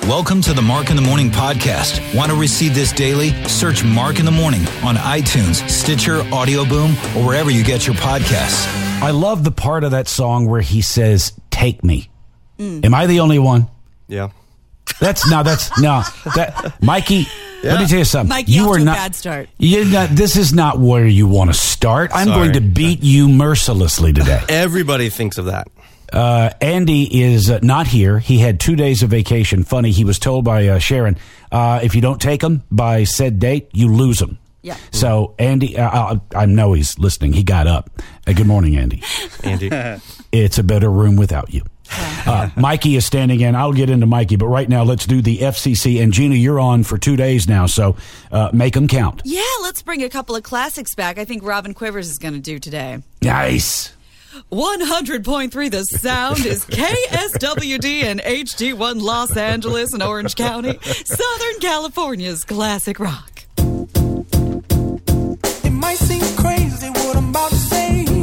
Welcome to the Mark in the Morning podcast. Want to receive this daily? Search Mark in the Morning on iTunes, Stitcher, Audio Boom, or wherever you get your podcasts. I love the part of that song where he says, "Take me." Am I the only one? Yeah. Mikey, let me tell you something. Mikey, you off are to a not, bad start. This is not where you want to start. I'm going to beat you mercilessly today. Everybody thinks of that. Andy is not here. He had 2 days of vacation. Funny, he was told by Sharon, if you don't take him by said date, you lose him. Yeah. So, Andy, I know he's listening. He got up. Good morning, Andy. Andy. It's a better room without you. Mikey is standing in. I'll get into Mikey, but right now let's do the FCC. And Gina, you're on for 2 days now, so make them count. Yeah, let's bring a couple of classics back. I think Robin Quivers is going to do today. Nice. 100.3 The Sound is KSWD and HD1 Los Angeles and Orange County, Southern California's classic rock. It might seem crazy what I'm about to say.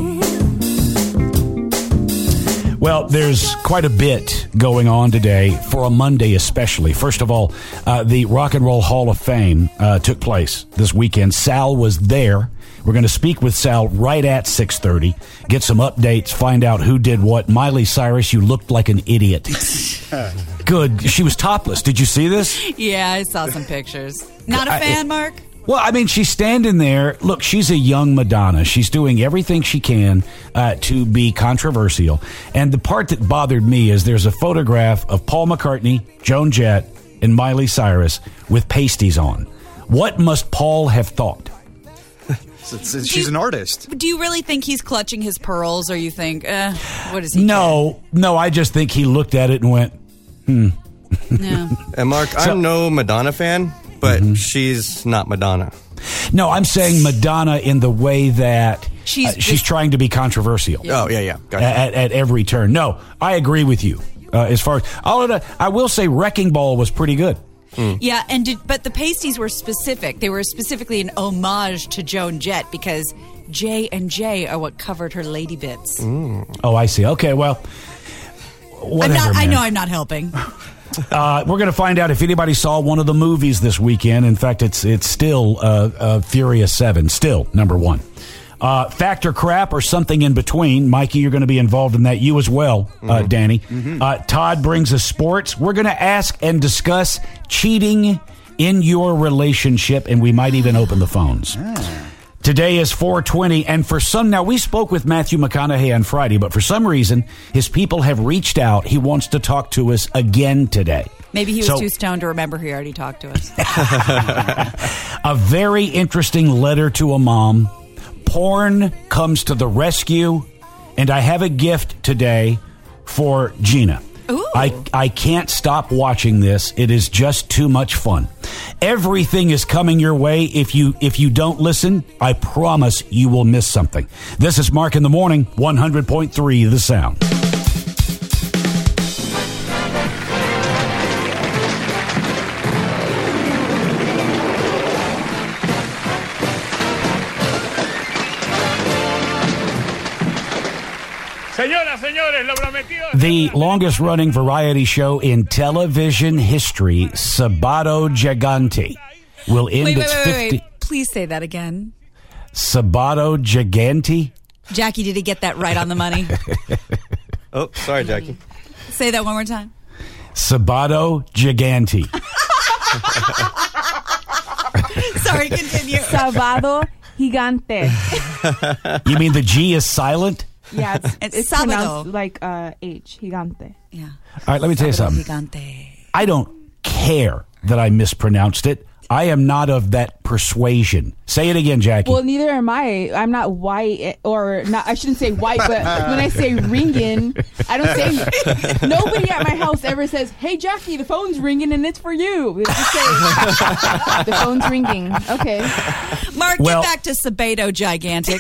Well, there's quite a bit going on today, for a Monday especially. First of all, the Rock and Roll Hall of Fame took place this weekend. Sal was there. We're going to speak with Sal right at 6:30, get some updates, find out who did what. Miley Cyrus, you looked like an idiot. Good. She was topless. Did you see this? Yeah, I saw some pictures. Not a fan, Mark? Well, I mean, she's standing there. Look, she's a young Madonna. She's doing everything she can to be controversial. And the part that bothered me is there's a photograph of Paul McCartney, Joan Jett, and Miley Cyrus with pasties on. What must Paul have thought? She's an artist. Do you really think he's clutching his pearls, or you think, what is he? No, I just think he looked at it and went, No. And Mark, I'm no Madonna fan, but she's not Madonna. No, I'm saying Madonna in the way that she's trying to be controversial. Yeah. Oh, yeah. Gotcha. At every turn. No, I agree with you. As far as I will say, Wrecking Ball was pretty good. Yeah, but the pasties were specific. They were specifically an homage to Joan Jett because J&J are what covered her lady bits. Oh, I see. Okay, well, whatever. I know I'm not helping. We're going to find out if anybody saw one of the movies this weekend. In fact, it's still Furious 7, still number one. Fact or crap or something in between. Mikey, you're going to be involved in that. You as well, Danny. Todd brings us sports. We're going to ask and discuss cheating in your relationship, and we might even open the phones. Today is 420, and now we spoke with Matthew McConaughey on Friday, but for some reason, his people have reached out. He wants to talk to us again today. Maybe he was too stoned to remember he already talked to us. A very interesting letter to a mom. Porn comes to the rescue, and I have a gift today for Gina. Ooh. I can't stop watching this. It is just too much fun. Everything is coming your way. If you don't listen, I promise you will miss something. This is Mark in the Morning, 100.3 The Sound. The longest-running variety show in television history, Sábado Gigante, will end its 50... Wait. Please say that again. Sábado Gigante? Jackie, did he get that right on the money? Oh, sorry, Jackie. Say that one more time. Sábado Gigante. Sorry, continue. Sábado Gigante. You mean the G is silent? Yeah, it's Sábado. pronounced like H, Gigante. Yeah. All right, let me tell you something. Gigante. I don't care that I mispronounced it. I am not of that persuasion. Say it again, Jackie. Well, neither am I. I'm not white, or not. I shouldn't say white, but when I say ringing, I don't say. Nobody at my house ever says, "Hey, Jackie, the phone's ringing and it's for you." They just say, "The phone's ringing." Okay. Mark, get back to Sábado Gigantic.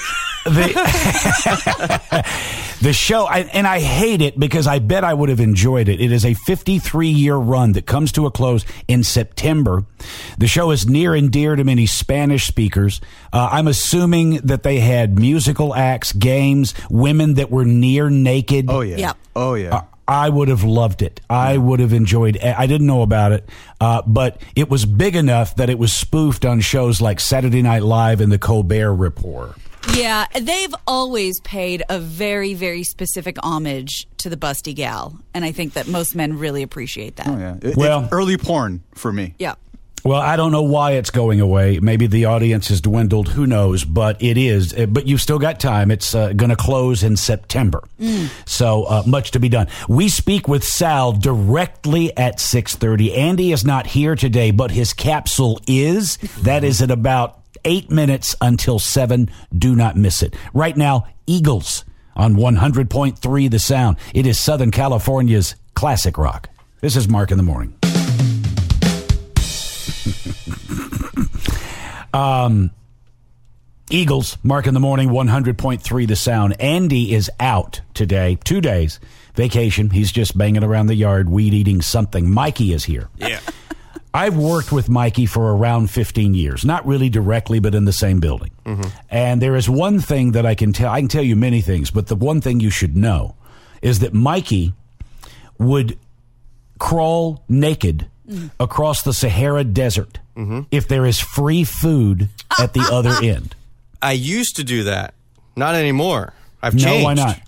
The show, and I hate it because I bet I would have enjoyed it. It is a 53-year run that comes to a close in September. The show is near and dear to many Spanish speakers. I'm assuming that they had musical acts, games, women that were near naked. Oh, yeah. Yep. Oh, yeah. I would have loved it. I would have enjoyed it. I didn't know about it, but it was big enough that it was spoofed on shows like Saturday Night Live and The Colbert Report. Yeah, they've always paid a very, very specific homage to the busty gal, and I think that most men really appreciate that. Oh, yeah. Well- early porn for me. Yeah. Well, I don't know why it's going away. Maybe the audience has dwindled. Who knows? But it is. But you've still got time. It's going to close in September. So much to be done. We speak with Sal directly at 6:30. Andy is not here today, but his capsule is. That is at about 8 minutes until 7. Do not miss it. Right now, Eagles on 100.3 The Sound. It is Southern California's classic rock. This is Mark in the Morning. Eagles, Mark in the Morning, 100.3 The Sound. Andy is out today, 2 days, vacation. He's just banging around the yard, weed eating something. Mikey is here. Yeah. I've worked with Mikey for around 15 years, not really directly, but in the same building. And there is one thing that I can tell you many things, but the one thing you should know is that Mikey would crawl naked across the Sahara Desert if there is free food at the other end. I used to do that. Not anymore. I've No, changed. why not?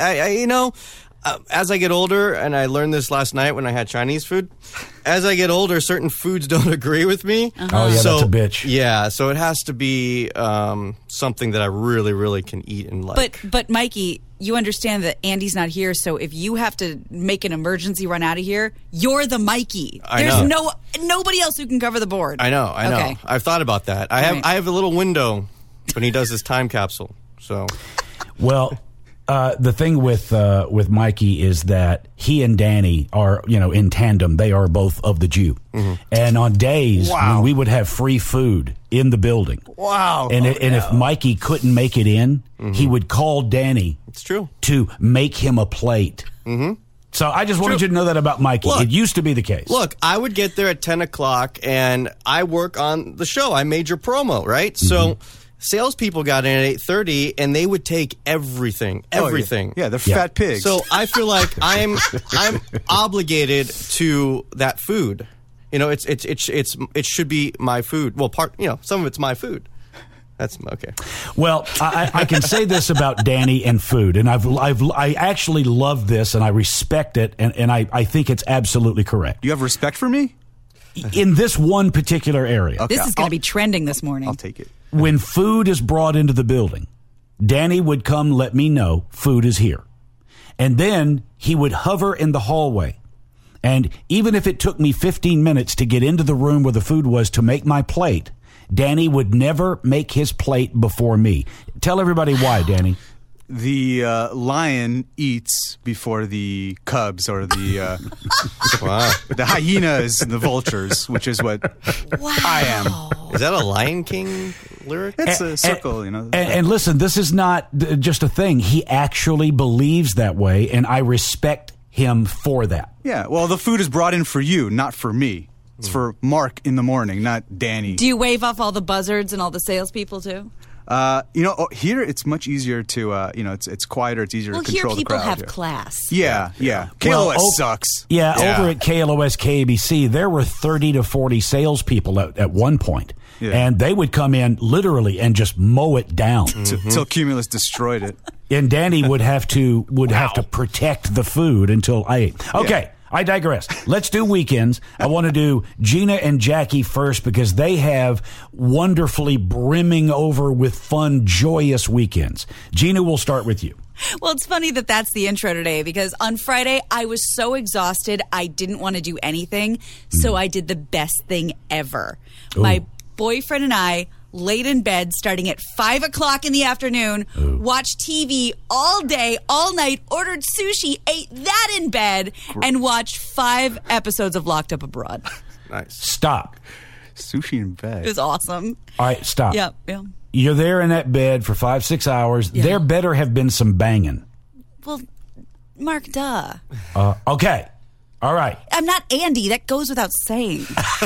As I get older, and I learned this last night when I had Chinese food, as I get older, certain foods don't agree with me. Oh, yeah, So, that's a bitch. Yeah, so it has to be something that I really, really can eat and like. But Mikey, you understand that Andy's not here, so if you have to make an emergency run out of here, you're the Mikey. I There's know. nobody else who can cover the board. I know. Okay. I've thought about that. I have a little window when he does his time capsule. So, Well, the thing with Mikey is that he and Danny are, in tandem. They are both of the Jew. And on days when we would have free food in the building. Wow. And if Mikey couldn't make it in, he would call Danny it's true. to make him a plate. So I just wanted you to know that about Mikey. Look, it used to be the case. Look, I would get there at 10 o'clock, and I work on the show. I made your promo, right? So salespeople got in at 8:30, and they would take everything. Yeah, they're fat pigs. So I feel like I'm obligated to that food. It should be my food. Well, some of it's my food. That's okay. Well, I can say this about Danny and food, and I actually love this, and I respect it, and I think it's absolutely correct. You have respect for me? In this one particular area. Okay. This is going to be trending this morning. I'll take it. When food is brought into the building, Danny would come let me know food is here. And then he would hover in the hallway. And even if it took me 15 minutes to get into the room where the food was to make my plate, Danny would never make his plate before me. Tell everybody why, Danny. The lion eats before the cubs or the the hyenas and the vultures, which is what I am. Is that a Lion King lyric? It's a circle, And listen, this is not just a thing. He actually believes that way, and I respect him for that. Yeah, well, the food is brought in for you, not for me. It's for Mark in the morning, not Danny. Do you wave off all the buzzards and all the salespeople too? Here it's much easier to, it's quieter. It's easier to control the crowd. Well, here people have here. class. Yeah. KLOS sucks. Yeah, over at KLOS KABC, there were 30 to 40 salespeople at one point. Yeah. And they would come in literally and just mow it down. Till Cumulus destroyed it. And Danny would have to protect the food until I ate. Okay. Yeah. I digress. Let's do weekends. I want to do Gina and Jackie first because they have wonderfully brimming over with fun, joyous weekends. Gina, we'll start with you. Well, it's funny that that's the intro today because on Friday I was so exhausted I didn't want to do anything, so I did the best thing ever. Ooh. My boyfriend and I laid in bed starting at 5 o'clock in the afternoon, watched TV all day, all night, ordered sushi, ate that in bed, and watched 5 episodes of Locked Up Abroad. Nice. Stop. Sushi in bed. It was awesome. All right, stop. Yeah. You're there in that bed for 5-6 hours. Yeah. There better have been some banging. Well, Mark, duh. Okay. All right. I'm not Andy. That goes without saying.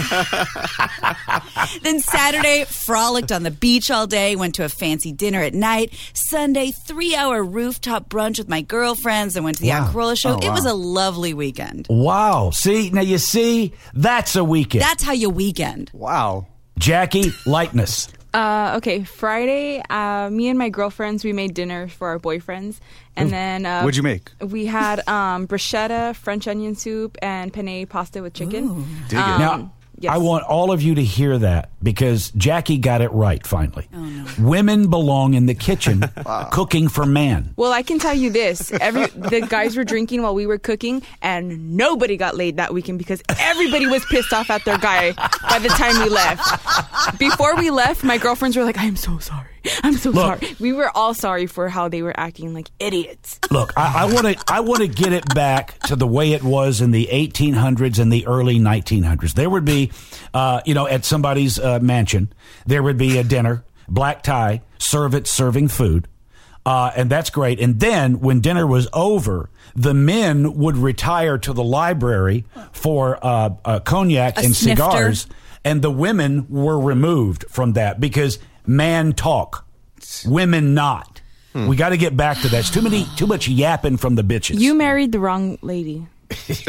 Then Saturday, frolicked on the beach all day, went to a fancy dinner at night. Sunday, 3-hour rooftop brunch with my girlfriends and went to the Aunt Carola show. It was a lovely weekend. Wow. See, now you see, that's a weekend. That's how you weekend. Wow. Jackie, lightness. Okay, Friday, me and my girlfriends, we made dinner for our boyfriends. And then... What'd you make? We had bruschetta, French onion soup, and penne pasta with chicken. Dig it. Now, yes. I want all of you to hear that because Jackie got it right, finally. Oh, no. Women belong in the kitchen cooking for man. Well, I can tell you this. The guys were drinking while we were cooking, and nobody got laid that weekend because everybody was pissed off at their guy by the time we left. Before we left, my girlfriends were like, I'm so sorry. I'm so sorry. We were all sorry for how they were acting like idiots. Look, I want to get it back to the way it was in the 1800s and the early 1900s. There would be, at somebody's mansion, there would be a dinner, black tie, serving food. And that's great. And then when dinner was over, the men would retire to the library for cognac and snifter. cigars. And the women were removed from that because man talk, women not. We got to get back to that. It's too much yapping from the bitches. You married the wrong lady. All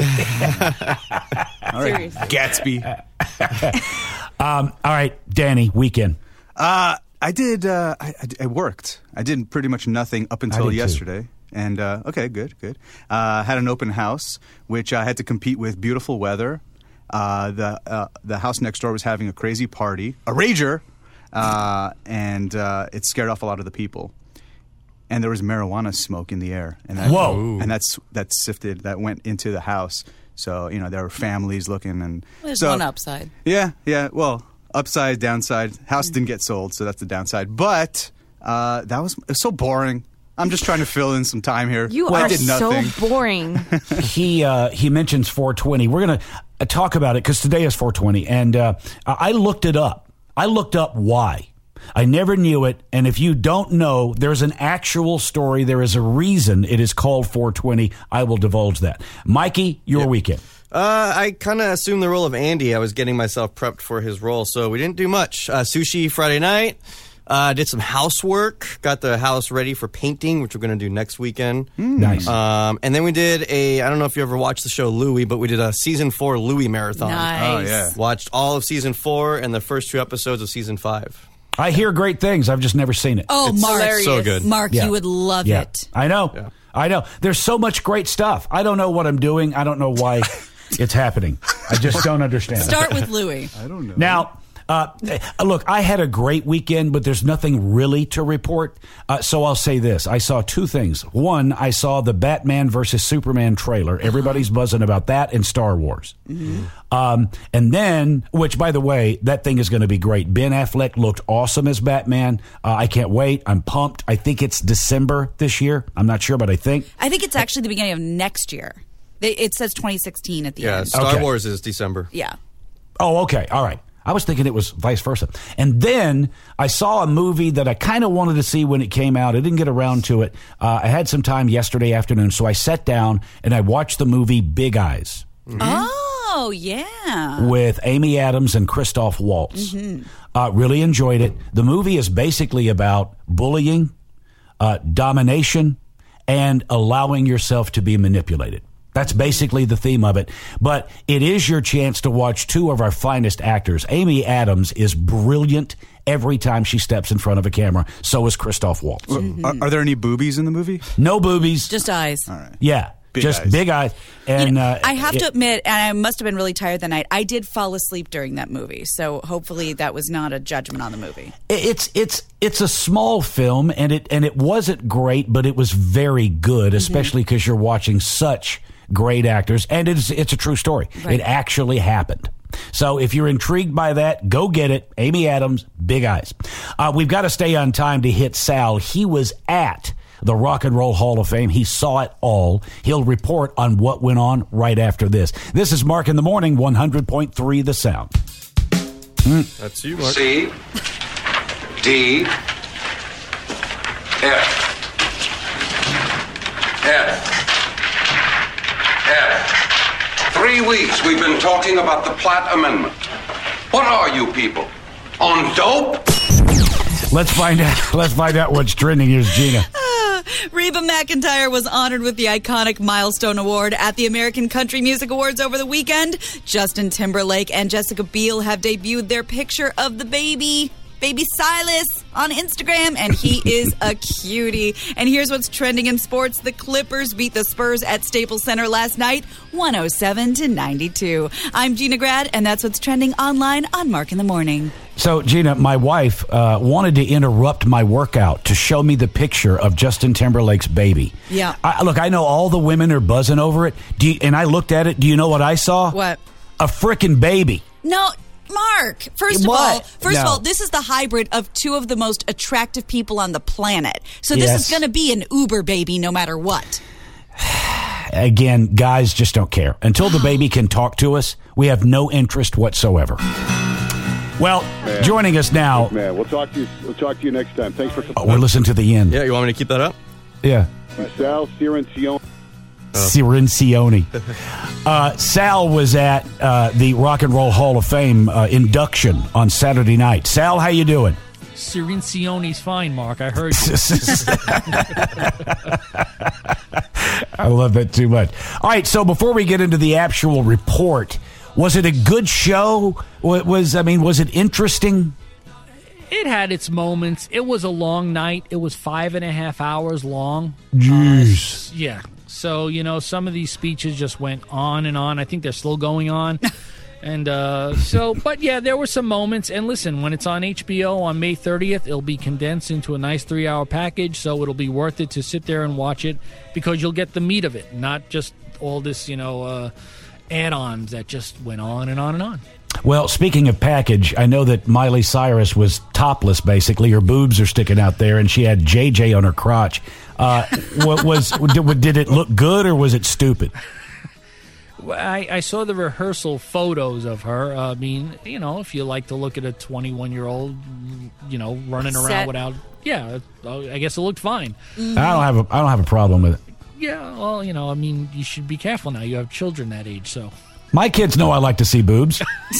right. Seriously. Gatsby. All right, Danny, weekend. I did. I worked. I did pretty much nothing up until did too. yesterday. And okay, good. Had an open house, which I had to compete with beautiful weather. The house next door was having a crazy party, a rager, and it scared off a lot of the people. And there was marijuana smoke in the air, and that, Whoa! And that went into the house. So there were families looking, and There's so, one upside. Yeah. Well, upside, downside. House didn't get sold, so that's the downside. But it was so boring. I'm just trying to fill in some time here. I did so nothing. boring. He mentions 420. We're going to talk about it because today is 420, and I looked it up. I looked up why. I never knew it, and if you don't know, there's an actual story. There is a reason it is called 420. I will divulge that. Mikey, your weekend. I kind of assumed the role of Andy. I was getting myself prepped for his role, so we didn't do much. Sushi Friday night. Did some housework. Got the house ready for painting, which we're going to do next weekend. Nice. And then we did I don't know if you ever watched the show Louie, but we did a season 4 Louie marathon. Nice. Oh, yeah. Watched all of season 4 and the first 2 episodes of season 5. I hear great things. I've just never seen it. Oh, It's Mark. so good. Mark, Yeah. you would love Yeah. it. I know. Yeah. I know. There's so much great stuff. I don't know what I'm doing. I don't know why it's happening. I just don't understand. Start with Louie. I don't know. Now, look, I had a great weekend, but there's nothing really to report. So I'll say this. I saw 2 things. One, I saw the Batman versus Superman trailer. Everybody's buzzing about that and Star Wars. And then, which, by the way, that thing is going to be great. Ben Affleck looked awesome as Batman. I can't wait. I'm pumped. I think it's December this year. I'm not sure, but I think. I think it's actually the beginning of next year. It says 2016 at the Yeah, end. Star Okay. Wars is December. Yeah. Oh, okay. All right. I was thinking it was vice versa. And then I saw a movie that I kind of wanted to see when it came out. I didn't get around to it. I had some time yesterday afternoon, so I sat down and I watched the movie Big Eyes Oh, yeah. with Amy Adams and Christoph Waltz. Really enjoyed it. The movie is basically about bullying, domination, and allowing yourself to be manipulated. That's basically the theme of it. But it is your chance to watch 2 of our finest actors. Amy Adams is brilliant every time she steps in front of a camera. So is Christoph Waltz. Are there any boobies in the movie? No boobies. Just eyes. All right. Yeah. Big just eyes. big eyes. And I have to admit, and I must have been really tired that night, I did fall asleep during that movie. So hopefully that was not a judgment on the movie. It's a small film, and it wasn't great, but it was very good, especially because you're watching such great actors, and it's a true story. Right. It actually happened. So if you're intrigued by that, go get it. Amy Adams, Big Eyes. We've got to stay on time to hit Sal. He was at the Rock and Roll Hall of Fame. He saw it all. He'll report on what went on right after this. This is Mark in the Morning, 100.3 The Sound. That's you, Mark. C D F F 3 weeks we've been talking about the Platt Amendment. What are you people? On dope? Let's find out what's trending. Here's Gina. Reba McEntire was honored with the iconic Milestone Award at the American Country Music Awards over the weekend. Justin Timberlake and Jessica Biel have debuted their picture of the baby Silas on Instagram, and he is a cutie. And here's what's trending in sports. The Clippers beat the Spurs at Staples Center last night, 107-92. I'm Gina Grad, and that's what's trending online on Mark in the Morning. So, Gina, my wife wanted to interrupt my workout to show me the picture of Justin Timberlake's baby. Yeah. Look, I know all the women are buzzing over it, and I looked at it. Do you know what I saw? What? A frickin' baby. No, Mark, first of What? all, this is the hybrid of two of the most attractive people on the planet. So this Yes. is going to be an Uber baby no matter what. Again, guys just don't care. Until the baby can talk to us, we have no interest whatsoever. Well, joining us now. Man, we'll talk to you next time. Thanks for We're listening to the end. Yeah, you want me to keep that up? Yeah. Sal Cirancione. Cirancione. Sal was at the Rock and Roll Hall of Fame induction on Saturday night. Sal, how you doing? Cirincione's fine, Mark. I heard you. I love that too much. All right, so before we get into the actual report, was it a good show? Was it interesting? It had its moments. It was a long night. It was 5.5 hours long. Jeez. Yeah. So, some of these speeches just went on and on. I think they're still going on. And but yeah, there were some moments. And listen, when it's on HBO on May 30th, it'll be condensed into a nice 3-hour package. So it'll be worth it to sit there and watch it because you'll get the meat of it, not just all this, add-ons that just went on and on and on. Well, speaking of package, I know that Miley Cyrus was topless, basically. Her boobs are sticking out there, and she had JJ on her crotch. Did it look good, or was it stupid? I saw the rehearsal photos of her. I mean, if you like to look at a 21-year-old, running around without, I guess it looked fine. Mm-hmm. I don't have a problem with it. Yeah, well, you should be careful now. You have children that age, so. My kids know I like to see boobs.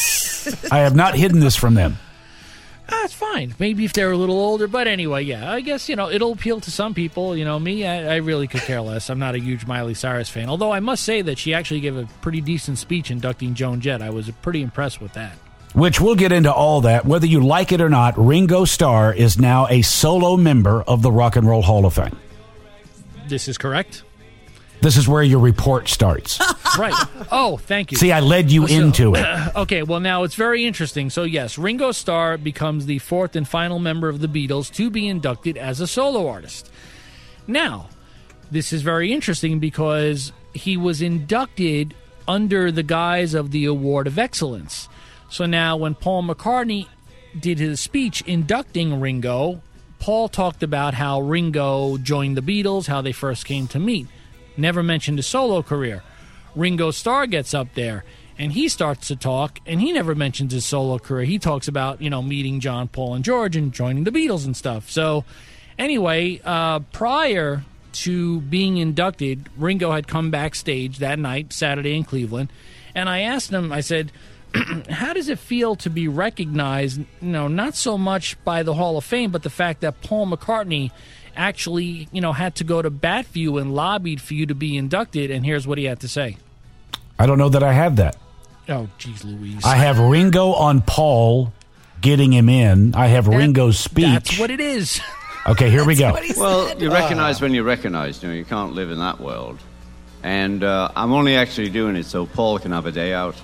I have not hidden this from them. That's fine. Maybe if they're a little older, but anyway, yeah. I guess, it'll appeal to some people. Me, I really could care less. I'm not a huge Miley Cyrus fan. Although I must say that she actually gave a pretty decent speech inducting Joan Jett. I was pretty impressed with that. Which we'll get into all that. Whether you like it or not, Ringo Starr is now a solo member of the Rock and Roll Hall of Fame. This is correct. This is where your report starts. Right. Oh, thank you. See, I led you into it. Okay, well, now it's very interesting. So, yes, Ringo Starr becomes the fourth and final member of the Beatles to be inducted as a solo artist. Now, this is very interesting because he was inducted under the guise of the Award of Excellence. So now when Paul McCartney did his speech inducting Ringo, Paul talked about how Ringo joined the Beatles, how they first came to meet. Never mentioned his solo career. Ringo Starr gets up there, and he starts to talk, and he never mentions his solo career. He talks about, meeting John, Paul, and George and joining the Beatles and stuff. So, anyway, prior to being inducted, Ringo had come backstage that night, Saturday in Cleveland, and I asked him, I said, how does it feel to be recognized, not so much by the Hall of Fame, but the fact that Paul McCartney actually, had to go to bat for you and lobbied for you to be inducted, and here's what he had to say. I don't know that I have that. Oh, geez Louise. I have Ringo on Paul getting him in. I have Ringo's speech. That's what it is. Okay, here we go. Well, you recognize when you recognize. You can't live in that world. And I'm only actually doing it so Paul can have a day out.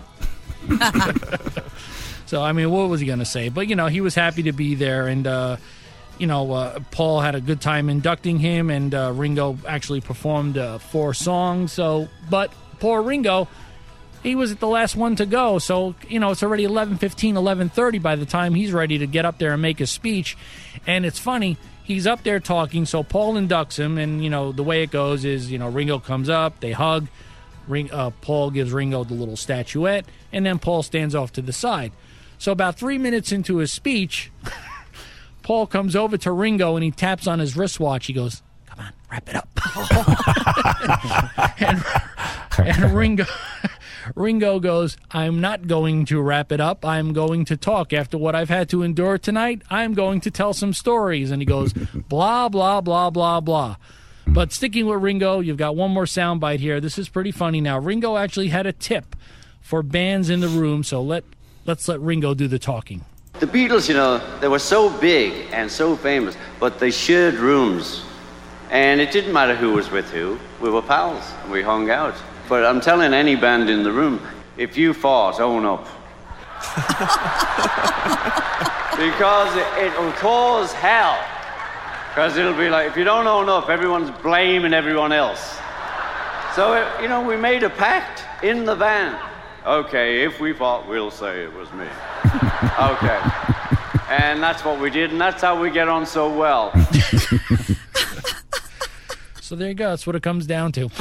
So, what was he going to say? But, he was happy to be there, and Paul had a good time inducting him, and Ringo actually performed 4 songs. So, but poor Ringo, he was the last one to go. So, it's already 11:15, 11:30 by the time he's ready to get up there and make a speech. And it's funny, he's up there talking, so Paul inducts him, and, the way it goes is, Ringo comes up, they hug, Paul gives Ringo the little statuette, and then Paul stands off to the side. So about 3 minutes into his speech, Paul comes over to Ringo and he taps on his wristwatch. He goes, "Come on, wrap it up." and Ringo goes, I'm not going to wrap it up. I'm going to talk. After what I've had to endure tonight, I'm going to tell some stories. And he goes, blah, blah, blah, blah, blah. But sticking with Ringo, you've got one more soundbite here. This is pretty funny now. Ringo actually had a tip for bands in the room, so let's let Ringo do the talking. The Beatles, you know, they were so big and so famous, but they shared rooms. And it didn't matter who was with who. We were pals, and we hung out. But I'm telling any band in the room, if you fought, own up. Because it'll cause hell. Because it'll be like, if you don't own up, everyone's blaming everyone else. So, you know, we made a pact in the band. Okay, if we fought, we'll say it was me. Okay. And that's what we did, and that's how we get on so well. So there you go. That's what it comes down to.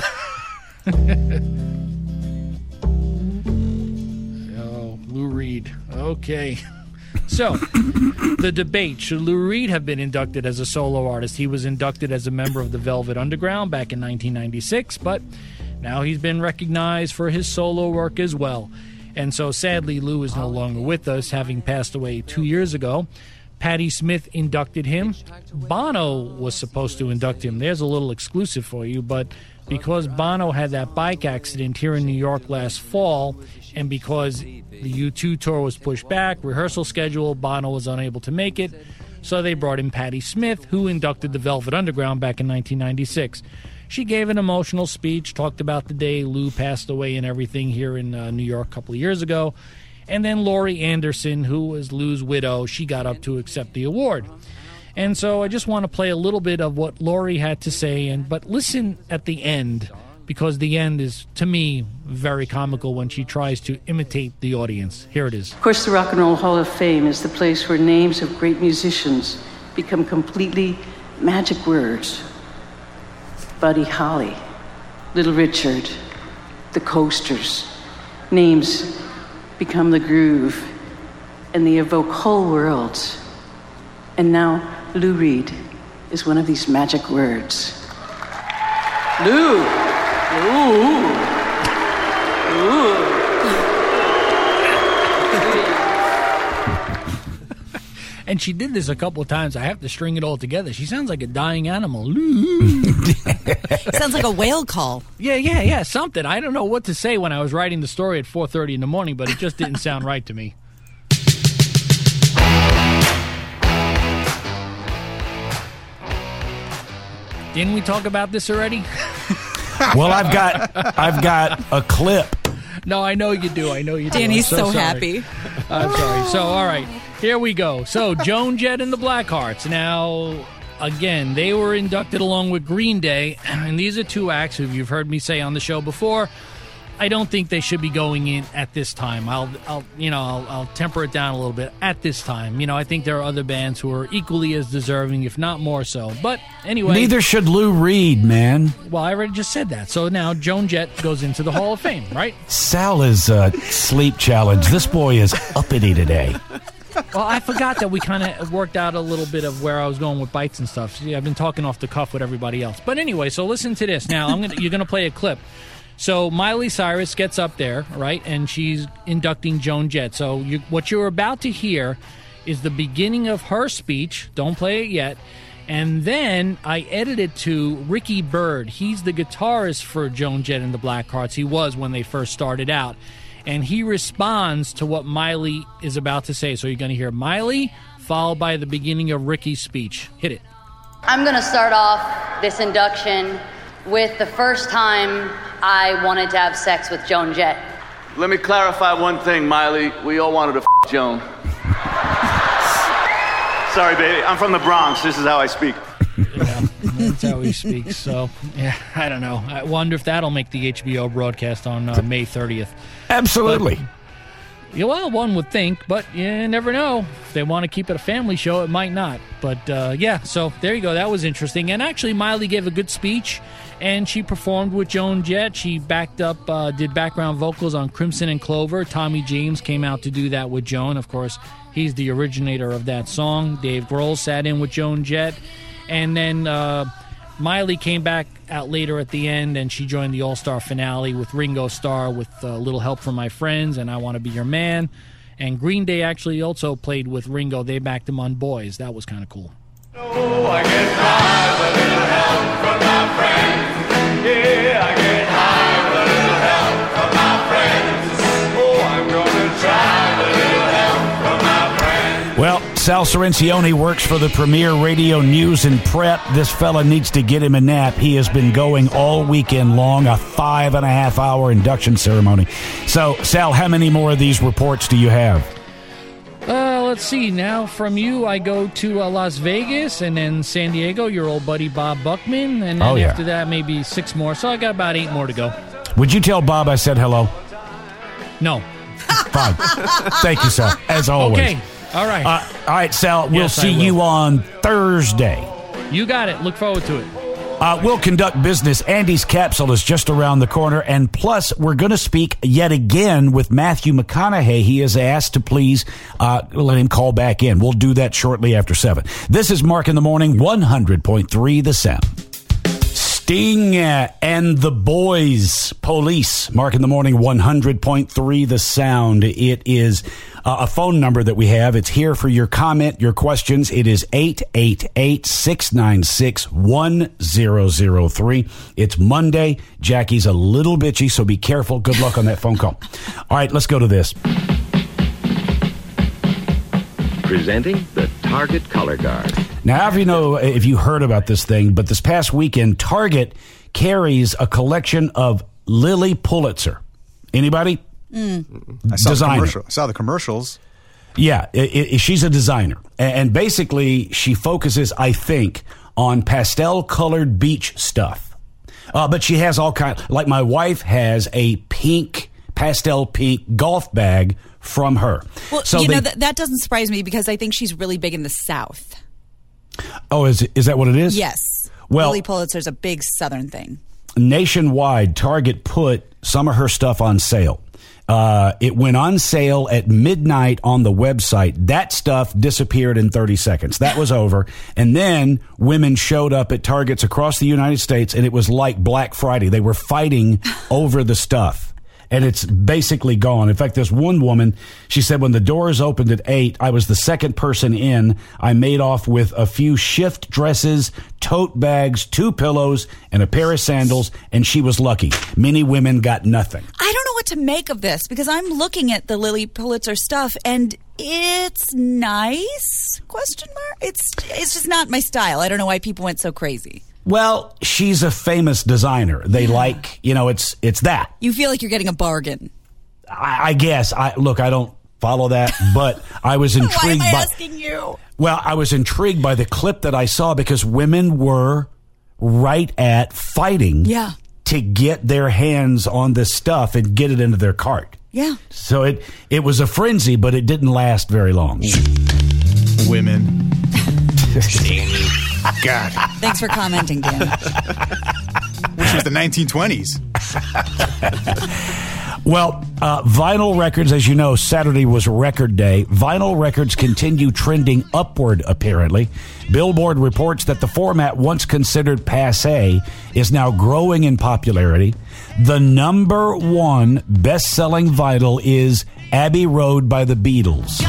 Oh, Lou Reed. Okay. So, the debate. Should Lou Reed have been inducted as a solo artist? He was inducted as a member of the Velvet Underground back in 1996, but now he's been recognized for his solo work as well. And so, sadly, Lou is no longer with us, having passed away 2 years ago. Patti Smith inducted him. Bono was supposed to induct him. There's a little exclusive for you, but because Bono had that bike accident here in New York last fall, and because the U2 tour was pushed back, rehearsal schedule, Bono was unable to make it, so they brought in Patti Smith, who inducted the Velvet Underground back in 1996. She gave an emotional speech, talked about the day Lou passed away and everything here in New York a couple of years ago. And then Laurie Anderson, who was Lou's widow, she got up to accept the award. And so I just want to play a little bit of what Laurie had to say, but listen at the end, because the end is, to me, very comical when she tries to imitate the audience. Here it is. Of course, the Rock and Roll Hall of Fame is the place where names of great musicians become completely magic words. Buddy Holly, Little Richard, the Coasters. Names become the groove, and they evoke whole worlds. And now, Lou Reed is one of these magic words. Lou! Ooh! Ooh! And she did this a couple of times. I have to string it all together. She sounds like a dying animal. Sounds like a whale call. Yeah, something. I don't know what to say when I was writing the story at 4:30 in the morning, but it just didn't sound right to me. Didn't we talk about this already? Well, I've got a clip. No, I know you do. Danny's so happy. I'm sorry. So, all right, here we go. So, Joan Jett and the Blackhearts. Now, again, they were inducted along with Green Day, and these are two acts who you've heard me say on the show before. I don't think they should be going in at this time. I'll temper it down a little bit at this time. I think there are other bands who are equally as deserving, if not more so. But anyway, neither should Lou Reed, man. Well, I already just said that. So now Joan Jett goes into the Hall of Fame, right? Sal is sleep challenged. This boy is uppity today. Well, I forgot that we kind of worked out a little bit of where I was going with bites and stuff. See, I've been talking off the cuff with everybody else. But anyway, so listen to this. Now you're gonna play a clip. So Miley Cyrus gets up there, right, and she's inducting Joan Jett. So what you're about to hear is the beginning of her speech. Don't play it yet. And then I edited to Ricky Byrd. He's the guitarist for Joan Jett and the Blackhearts. He was when they first started out. And he responds to what Miley is about to say. So you're going to hear Miley, followed by the beginning of Ricky's speech. Hit it. I'm going to start off this induction with the first time I wanted to have sex with Joan Jett. Let me clarify one thing, Miley. We all wanted to Joan. Sorry, baby. I'm from the Bronx. This is how I speak. Yeah, that's how he speaks. So, yeah, I don't know. I wonder if that'll make the HBO broadcast on May 30th. Absolutely. But, well, one would think, but you never know. If they want to keep it a family show, it might not. But, yeah, so there you go. That was interesting. And actually, Miley gave a good speech, and she performed with Joan Jett. She backed up, did background vocals on Crimson and Clover. Tommy James came out to do that with Joan. Of course, he's the originator of that song. Dave Grohl sat in with Joan Jett. And then Miley came back out later at the end, and she joined the All-Star finale with Ringo Starr with A Little Help from My Friends and I Want to Be Your Man. And Green Day actually also played with Ringo. They backed him on Boys. That was kind of cool. Oh, I get high with a little help from my friends. Yeah, I get high with a little help from my friends. Oh, I'm gonna try with a little help from my friends. Well, Sal Cirencioni works for the Premier Radio News and Prep. This fella needs to get him a nap. He has been going all weekend long, a 5.5-hour induction ceremony. So, Sal, how many more of these reports do you have? Let's see. Now from you, I go to Las Vegas and then San Diego, your old buddy Bob Buckman. And then after that, maybe 6 more. So I got about 8 more to go. Would you tell Bob I said hello? No. Fine. Thank you, Sal, as always. Okay. All right. All right, Sal, we'll Yes, I see will. you on Thursday. You got it. Look forward to it. We'll conduct business. Andy's capsule is just around the corner. And plus, we're going to speak yet again with Matthew McConaughey. He is asked to please let him call back in. We'll do that shortly after 7. This is Mark in the Morning, 100.3 The Sound. Sting and the Boys Police. Mark in the Morning, 100.3 The Sound. It is a phone number that we have. It's here for your comment, your questions. It is 888-696-1003. It's Monday. Jackie's a little bitchy, so be careful. Good luck on that phone call. All right, let's go to this. Presenting the Target Color Guard. Now, if you heard about this thing, but this past weekend, Target carries a collection of Lily Pulitzer. Anybody? I saw the commercials. Yeah, she's a designer. And basically, she focuses, I think, on pastel-colored beach stuff. But she has all kinds. Like my wife has a pastel pink golf bag from her. Well, so that doesn't surprise me because I think she's really big in the South. Oh, is that what it is? Yes. Well, Lily Pulitzer's a big Southern thing. Nationwide, Target put some of her stuff on sale. It went on sale at midnight on the website. That stuff disappeared in 30 seconds. That was over. And then women showed up at Targets across the United States, and it was like Black Friday. They were fighting over the stuff. And it's basically gone. In fact, this one woman, she said, when the doors opened at 8, I was the second person in. I made off with a few shift dresses, tote bags, 2 pillows, and a pair of sandals, and she was lucky. Many women got nothing. I don't know what to make of this because I'm looking at the Lily Pulitzer stuff and it's nice? Question mark? It's just not my style. I don't know why people went so crazy. Well, she's a famous designer. They like, it's that. You feel like you're getting a bargain. I guess. I don't follow that, but I was intrigued. Why am I asking you? Well, I was intrigued by the clip that I saw because women were right at fighting to get their hands on this stuff and get it into their cart. Yeah. So it was a frenzy, but it didn't last very long. Women. God. Thanks for commenting, Dan. Which was the 1920s. Well, vinyl records, as you know, Saturday was record day. Vinyl records continue trending upward, apparently. Billboard reports that the format once considered passé is now growing in popularity. The number 1 best-selling vinyl is Abbey Road by the Beatles.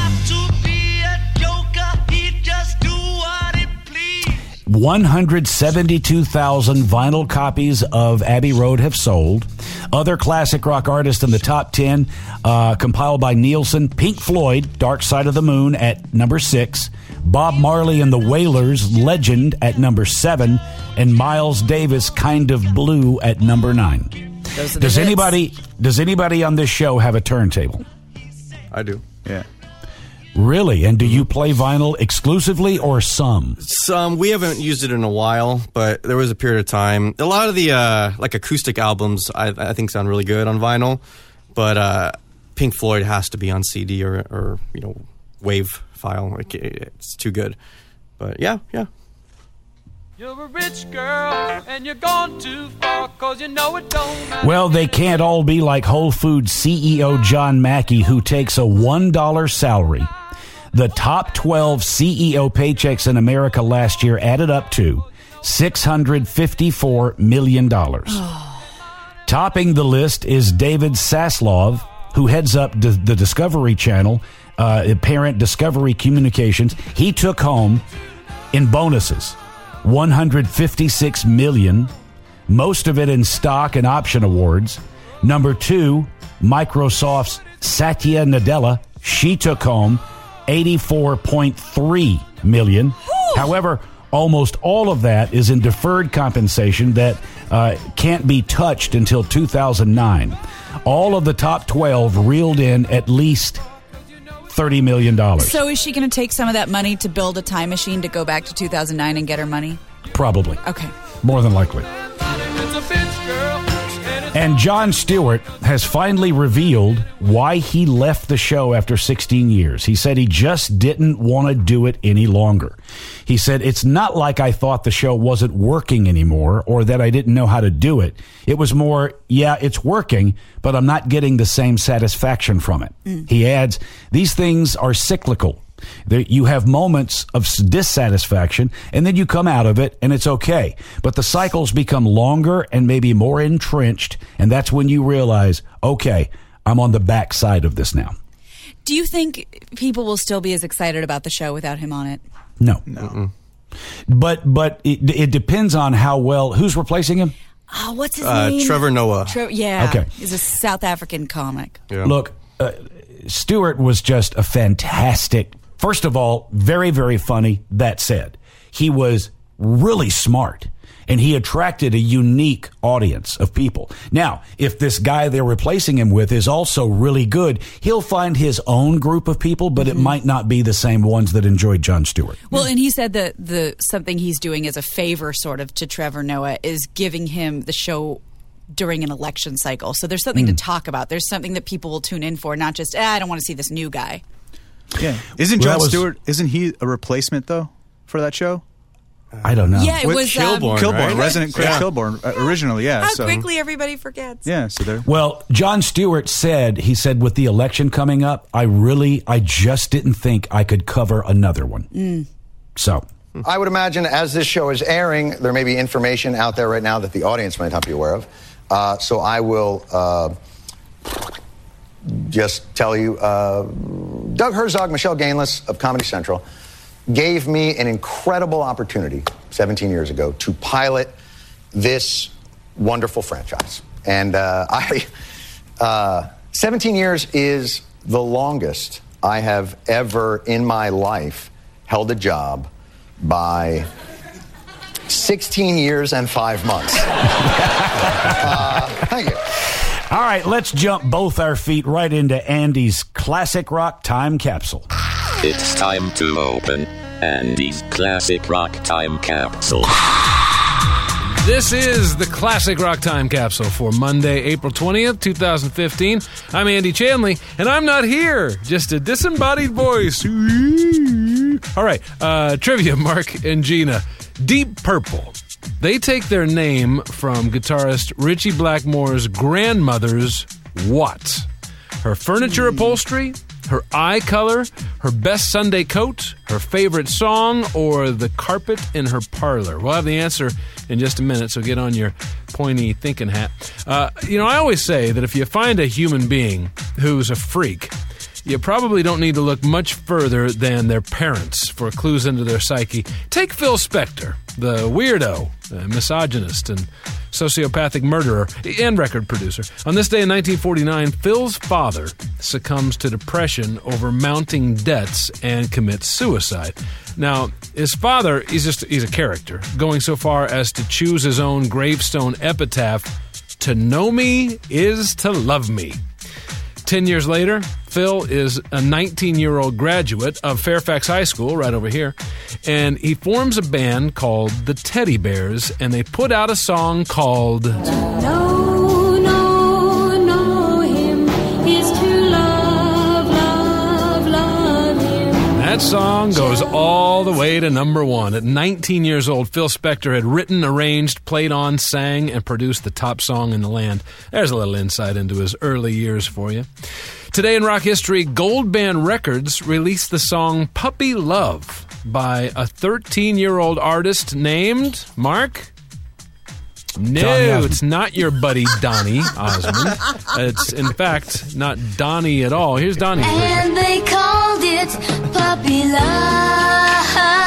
172,000 vinyl copies of Abbey Road have sold. Other classic rock artists in the top 10, compiled by Nielsen: Pink Floyd, Dark Side of the Moon at number 6, Bob Marley and the Wailers, Legend at number 7, and Miles Davis, Kind of Blue at number 9. Does anybody on this show have a turntable? I do. Yeah. Really? And do you play vinyl exclusively or some? Some. We haven't used it in a while, but there was a period of time. A lot of the acoustic albums I think sound really good on vinyl, but Pink Floyd has to be on CD or wave file. It's too good. But yeah. You're a rich girl and you're gone too far 'cause you know it don't matter. Well, they can't all be like Whole Foods CEO John Mackey, who takes a $1 salary. The top 12 CEO paychecks in America last year added up to $654 million. Topping the list is David Zaslav, who heads up the Discovery Channel, parent Discovery Communications. He took home, in bonuses, $156 million, most of it in stock and option awards. Number 2, Microsoft's Satya Nadella. She took home $84.3 million. However, almost all of that is in deferred compensation that can't be touched until 2009. All of the top 12 reeled in at least $30 million. So is she going to take some of that money to build a time machine to go back to 2009 and get her money? Probably. Okay. More than likely. And Jon Stewart has finally revealed why he left the show after 16 years. He said he just didn't want to do it any longer. He said, it's not like I thought the show wasn't working anymore or that I didn't know how to do it. It was more, yeah, it's working, but I'm not getting the same satisfaction from it. He adds, these things are cyclical. You have moments of dissatisfaction, and then you come out of it, and it's okay. But the cycles become longer and maybe more entrenched, and that's when you realize, okay, I'm on the backside of this now. Do you think people will still be as excited about the show without him on it? No. But it depends on how well. Who's replacing him? Oh, what's his name? Trevor Noah. Yeah. Okay. He's a South African comic. Yeah. Look, Stewart was just a fantastic. First of all, very, very funny. That said, he was really smart, and he attracted a unique audience of people. Now, if this guy they're replacing him with is also really good, he'll find his own group of people, but it might not be the same ones that enjoyed Jon Stewart. Well, and he said that something he's doing as a favor sort of to Trevor Noah is giving him the show during an election cycle. So there's something to talk about. There's something that people will tune in for, not just, I don't want to see this new guy. Yeah. Isn't Jon Stewart, isn't he a replacement, though, for that show? I don't know. Yeah, it was Kilborn, right? Resident Chris Kilborn, originally, yeah. How quickly everybody forgets. Yeah, so there. Well, Jon Stewart said, with the election coming up, I just didn't think I could cover another one. So. I would imagine as this show is airing, there may be information out there right now that the audience might not be aware of. So I will just tell you, Doug Herzog, Michelle Gainless of Comedy Central gave me an incredible opportunity 17 years ago to pilot this wonderful franchise. And 17 years is the longest I have ever in my life held a job by 16 years and 5 months. Thank you. All right, let's jump both our feet right into Andy's Classic Rock Time Capsule. It's time to open Andy's Classic Rock Time Capsule. This is the Classic Rock Time Capsule for Monday, April 20th, 2015. I'm Andy Chanley, and I'm not here, just a disembodied voice. All right, trivia, Mark and Gina. Deep Purple. They take their name from guitarist Ritchie Blackmore's grandmother's what? Her furniture upholstery, her eye color, her best Sunday coat, her favorite song, or the carpet in her parlor? We'll have the answer in just a minute, so get on your pointy thinking hat. I always say that if you find a human being who's a freak, you probably don't need to look much further than their parents for clues into their psyche. Take Phil Spector, the weirdo, misogynist, and sociopathic murderer and record producer. On this day in 1949, Phil's father succumbs to depression over mounting debts and commits suicide. Now, his father, he's a character, going so far as to choose his own gravestone epitaph, "To know me is to love me." 10 years later, Phil is a 19-year-old graduate of Fairfax High School, right over here, and he forms a band called the Teddy Bears, and they put out a song called... That song goes all the way to number one. At 19 years old, Phil Spector had written, arranged, played on, sang, and produced the top song in the land. There's a little insight into his early years for you. Today in rock history, Gold Band Records released the song Puppy Love. by a 13-year-old artist named Mark? No, Donny Osmond. it's not your buddy Donny Osmond. It's, in fact, not Donny at all. Here's Donny's version. And they called it Puppy Love.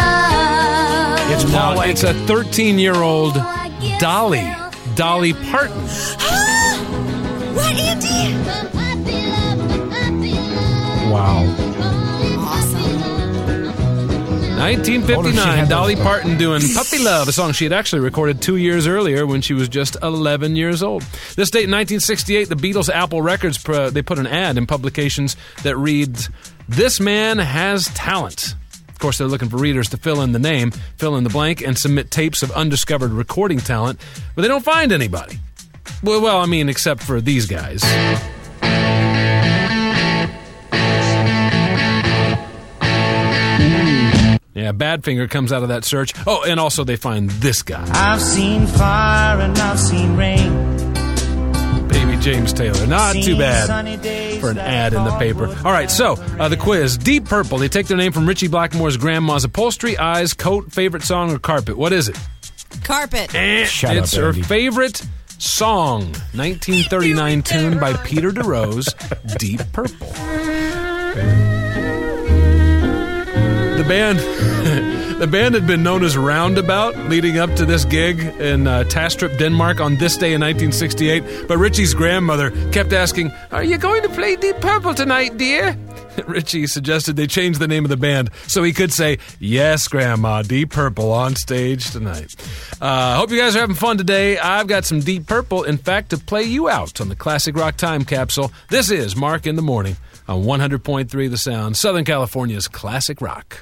It's a 13-year-old Dolly Parton. What, Andy? Wow. 1959, Dolly Parton doing Puppy Love, a song she had actually recorded 2 years earlier when she was just 11 years old. This date in 1968, the Beatles' Apple Records, they put an ad in publications that reads, "This man has talent." Of course, they're looking for readers to fill in the name, fill in the blank, and submit tapes of undiscovered recording talent, but they don't find anybody. Well, I mean, except for these guys. Yeah, Badfinger comes out of that search. Oh, and also they find this guy. I've seen fire and I've seen rain. Baby James Taylor. Not too bad for an ad in the paper. All right, so the quiz. Deep Purple. They take their name from Richie Blackmore's grandma's upholstery, eyes, coat, favorite song, or carpet. What is it? Carpet. It's her favorite song. 1939 tune by Peter DeRose, Deep Purple. The band had been known as Roundabout leading up to this gig in Tastrup, Denmark on this day in 1968, but Richie's grandmother kept asking, "Are you going to play Deep Purple tonight, dear?" Richie suggested they change the name of the band so he could say, "Yes, Grandma, Deep Purple on stage tonight." Hope you guys are having fun today. I've got some Deep Purple, in fact, to play you out on the Classic Rock Time Capsule. This is Mark in the Morning on 100.3 The Sound, Southern California's Classic Rock.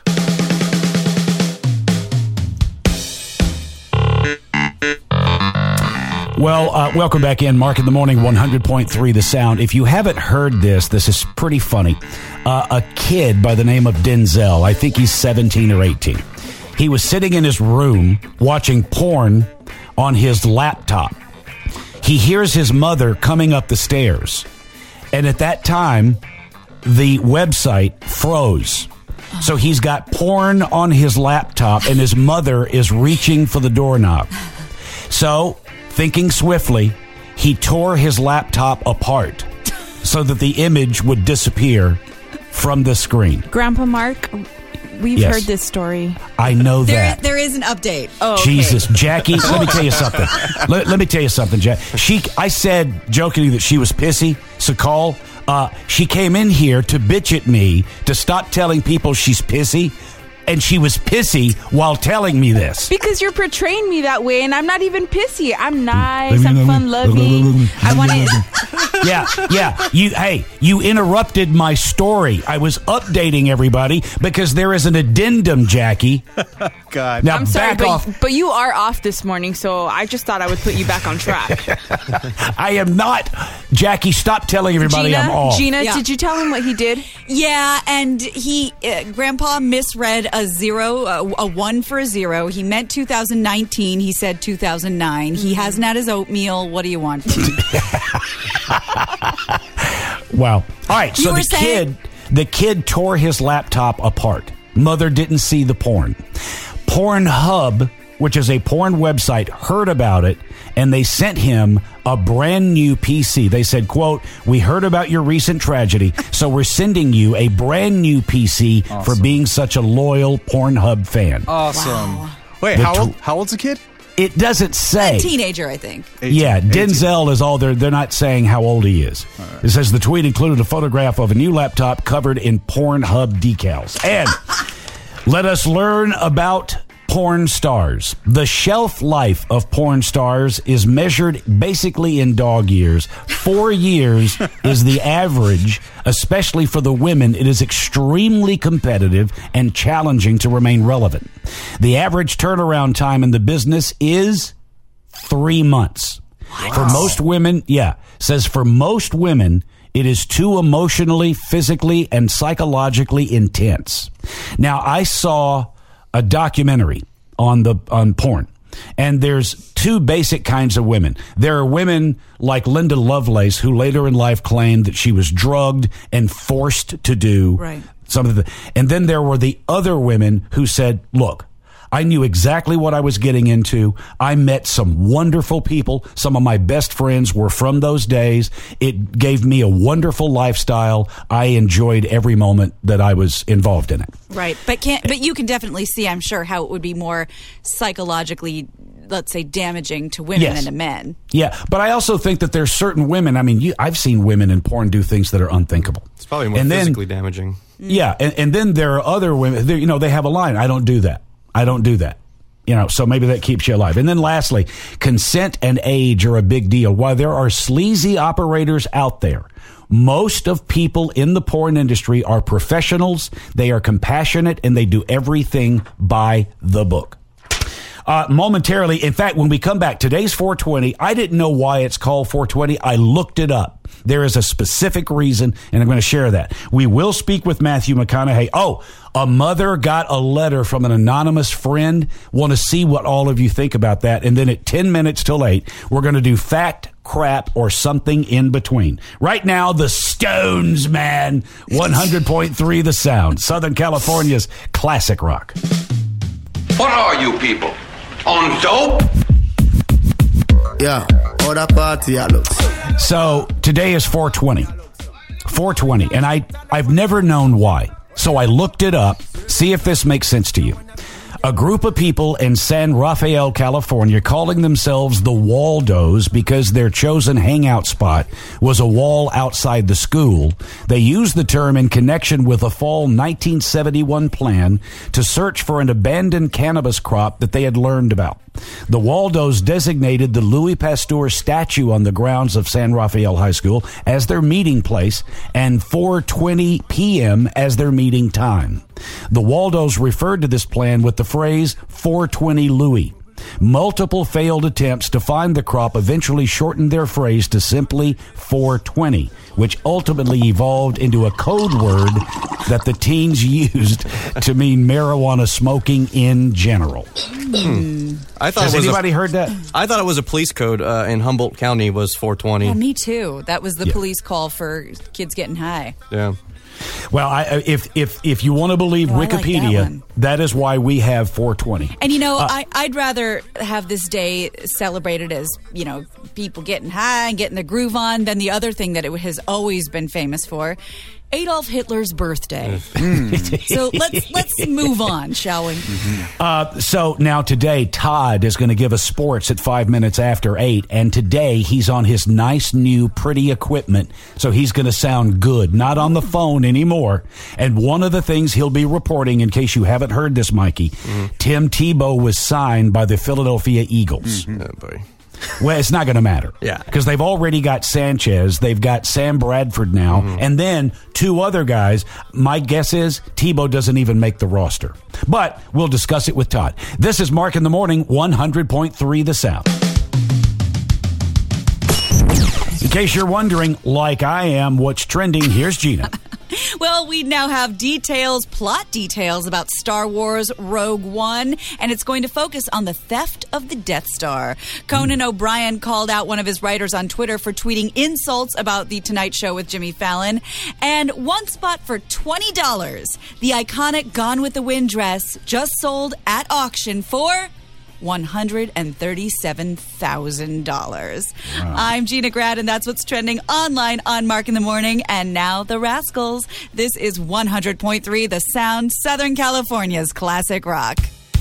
Well, welcome back in. Mark in the Morning, 100.3 The Sound. If you haven't heard this is pretty funny. A kid by the name of Denzel, I think he's 17 or 18. He was sitting in his room watching porn on his laptop. He hears his mother coming up the stairs. And at that time, the website froze. So he's got porn on his laptop and his mother is reaching for the doorknob. So, thinking swiftly, he tore his laptop apart so that the image would disappear from the screen. Grandpa Mark, we've Yes. heard this story. I know that. There is an update. Oh, okay. Jesus, Jackie, let me tell you something. Let me tell you something, Jack. I said jokingly that she was pissy, so call. She came in here to bitch at me to stop telling people she's pissy, and she was pissy while telling me this. Because you're portraying me that way, and I'm not even pissy. I'm nice. I'm fun-loving. I want to... Yeah. You interrupted my story. I was updating everybody because there is an addendum, Jackie. God. Now I'm sorry, back off. but you are off this morning, so I just thought I would put you back on track. I am not. Jackie, stop telling everybody I'm off. Gina, did you tell him what he did? Yeah, and Grandpa misread a 1 for a 0. He meant 2019. He said 2009. He hasn't had his oatmeal. What do you want? Wow. All right, so You were saying? the kid tore his laptop apart. Mother didn't see the porn. Pornhub, which is a porn website, heard about it, and they sent him a brand new PC. They said, quote, "We heard about your recent tragedy, so we're sending you a brand new PC for being such a loyal Pornhub fan." Awesome. Wow. Wait, The how old's the kid? It doesn't say. A teenager, I think. 18. Yeah, 18. Denzel is all they're not saying how old he is. It says the tweet included a photograph of a new laptop covered in Pornhub decals. And let us learn about porn stars. The shelf life of porn stars is measured basically in dog years. 4 years is the average, especially for the women. It is extremely competitive and challenging to remain relevant. The average turnaround time in the business is 3 months. For most women, says for most women, it is too emotionally, physically, and psychologically intense. Now, I saw a documentary on porn, And there's two basic kinds of women. There are women like Linda Lovelace, who later in life claimed that she was drugged and forced to do some of the. And then there were the other women who said, look, I knew exactly what I was getting into. I met some wonderful people. Some of my best friends were from those days. It gave me a wonderful lifestyle. I enjoyed every moment that I was involved in it. Right. But you can definitely see, I'm sure, how it would be more psychologically, let's say, damaging to women than to men. Yeah. But I also think that there's certain women. I mean, I've seen women in porn do things that are unthinkable. It's probably more physically damaging. Yeah. And then there are other women, they have a line. I don't do that. I don't do that. So maybe that keeps you alive. And then lastly, consent and age are a big deal. While there are sleazy operators out there, most of people in the porn industry are professionals. They are compassionate and they do everything by the book. Momentarily, in fact, when we come back, today's 420. I didn't know why it's called 420. I looked it up. There is a specific reason, and I'm going to share that. We will speak with Matthew McConaughey. Oh, a mother got a letter from an anonymous friend. Want to see what all of you think about that. And then at 10 minutes till 8, we're going to do fact, crap, or something in between. Right now, the Stones, man. 100.3 The Sound. Southern California's classic rock. What are you people? On dope? Yeah, other party I look. So today is 420. 420. And I've never known why. So I looked it up. See if this makes sense to you. A group of people in San Rafael, California, calling themselves the Waldos because their chosen hangout spot was a wall outside the school. They used the term in connection with a fall 1971 plan to search for an abandoned cannabis crop that they had learned about. The Waldos designated the Louis Pasteur statue on the grounds of San Rafael High School as their meeting place and 4:20 p.m. as their meeting time. The Waldos referred to this plan with the phrase 420 Louis. Multiple failed attempts to find the crop eventually shortened their phrase to simply 420, which ultimately evolved into a code word that the teens used to mean marijuana smoking in general. Has anybody heard that? I thought it was a police code in Humboldt County was 420. Yeah, me too. That was the police call for kids getting high. Yeah. Well, if you want to believe Wikipedia, that is why we have 420. And I'd rather have this day celebrated as people getting high and getting the groove on than the other thing that it has always been famous for, Adolf Hitler's birthday. So let's move on, shall we? So now today, Todd is going to give us sports at 5 minutes after 8. And today he's on his nice, new, pretty equipment. So he's going to sound good, not on the phone anymore. And one of the things he'll be reporting, in case you haven't heard this, Mikey, Tim Tebow was signed by the Philadelphia Eagles. Oh, boy. Well, it's not going to matter. Yeah. Because they've already got Sanchez. They've got Sam Bradford now. And then 2 other guys. My guess is Tebow doesn't even make the roster. But we'll discuss it with Todd. This is Mark in the Morning, 100.3 The Sound. In case you're wondering, like I am, what's trending, here's Gina. Well, we now have plot details about Star Wars Rogue One, and it's going to focus on the theft of the Death Star. Conan O'Brien called out one of his writers on Twitter for tweeting insults about The Tonight Show with Jimmy Fallon. And one spot for $20, the iconic Gone with the Wind dress just sold at auction for $137,000. Wow. I'm Gina Grad, and that's what's trending online on Mark in the Morning. And now the Rascals. This is 100.3 The Sound, Southern California's classic rock.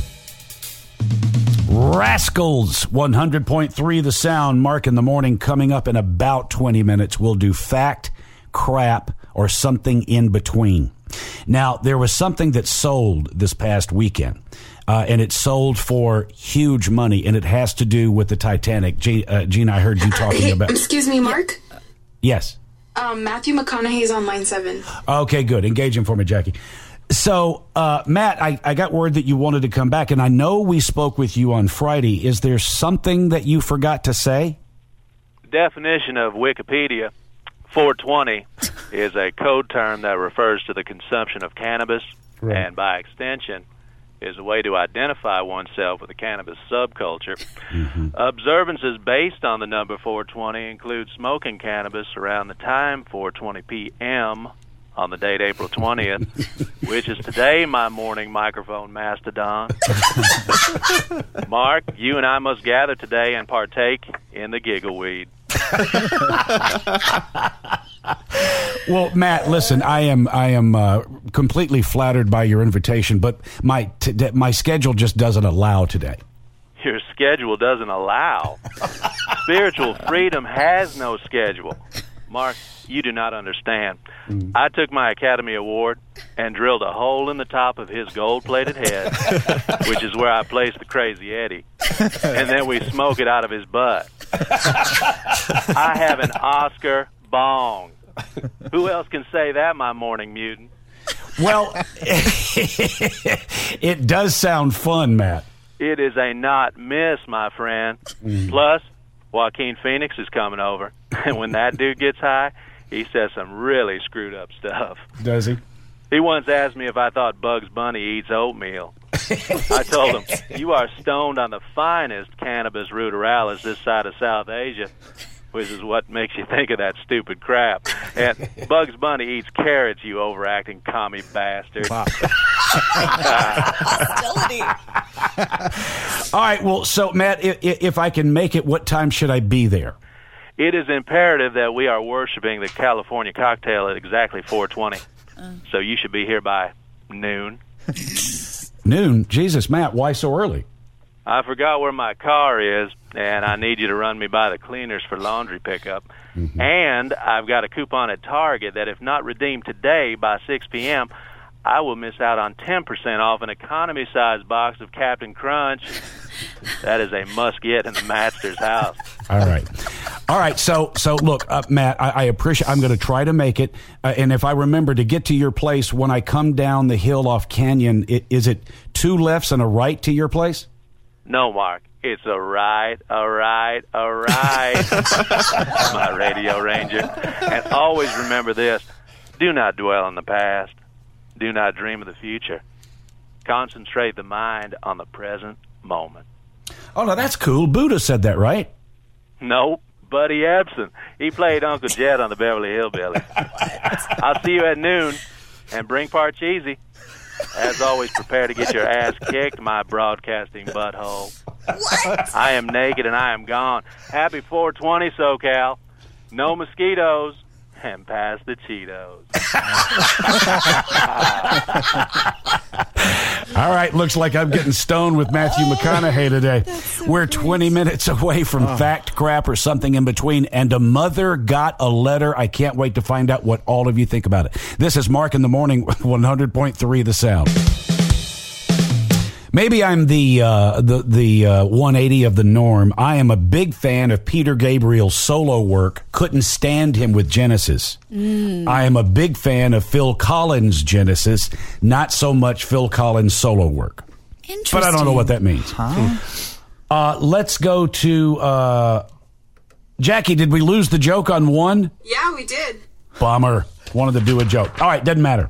Rascals, 100.3 The Sound, Mark in the Morning. Coming up in about 20 minutes, we'll do fact, crap, or something in between. Now, there was something that sold this past weekend. And it sold for huge money, and it has to do with the Titanic. Gina, I heard you talking about... Excuse me, Mark? Yes. Matthew McConaughey's on line 7. Okay, good. Engage him for me, Jackie. So, Matt, I got word that you wanted to come back, and I know we spoke with you on Friday. Is there something that you forgot to say? The definition of Wikipedia, 420, is a code term that refers to the consumption of cannabis, and by extension... is a way to identify oneself with the cannabis subculture. Observances based on the number 420 include smoking cannabis around the time 4:20 p.m. on the date April 20th, which is today, my morning microphone mastodon. Mark, you and I must gather today and partake in the giggleweed. Well, Matt, listen, I am completely flattered by your invitation, but my schedule just doesn't allow today. Your schedule doesn't allow. Spiritual freedom has no schedule. Mark, you do not understand. I took my Academy Award and drilled a hole in the top of his gold-plated head, which is where I placed the Crazy Eddie, and then we smoke it out of his butt. I have an Oscar bong. Who else can say that, my morning mutant? Well, it does sound fun, Matt. It is a not miss, my friend. Plus, Joaquin Phoenix is coming over, and when that dude gets high, he says some really screwed up stuff. Does he? He once asked me if I thought Bugs Bunny eats oatmeal. I told him, you are stoned on the finest cannabis ruderalis this side of South Asia, which is what makes you think of that stupid crap. And Bugs Bunny eats carrots, you overacting commie bastard. Wow. All right, well, so, Matt, if I can make it, what time should I be there? It is imperative that we are worshiping the California cocktail at exactly 4:20. So you should be here by noon. Noon? Jesus, Matt, why so early? I forgot where my car is, and I need you to run me by the cleaners for laundry pickup. And I've got a coupon at Target that if not redeemed today by 6 p.m., I will miss out on 10% off an economy-sized box of Captain Crunch. That is a must-get in the master's house. All right. So look, Matt, I appreciate. I'm going to try to make it, and if I remember to get to your place when I come down the hill off Canyon, is it 2 lefts and a right to your place? No, Mark. It's a right. My radio ranger. And always remember this: do not dwell on the past. Do not dream of the future. Concentrate the mind on the present moment. Oh, no, that's cool. Buddha said that, right? Nope. Buddy Ebsen. He played Uncle Jed on the Beverly Hillbillies. I'll see you at noon, and bring Parcheesi. As always, prepare to get your ass kicked, my broadcasting butthole. What? I am naked and I am gone. Happy 420, SoCal. No mosquitoes. And pass the Cheetos. All right, looks like I'm getting stoned with Matthew McConaughey today. We're 20 minutes away from fact, crap, or something in between, and a mother got a letter. I can't wait to find out what all of you think about it. This is Mark in the Morning with 100.3 The Sound. Maybe I'm the 180 of the norm. I am a big fan of Peter Gabriel's solo work. Couldn't stand him with Genesis. I am a big fan of Phil Collins' Genesis. Not so much Phil Collins' solo work. Interesting. But I don't know what that means. Let's go to Jackie. Did we lose the joke on one? Yeah, we did. Bummer. Wanted to do a joke. All right, doesn't matter.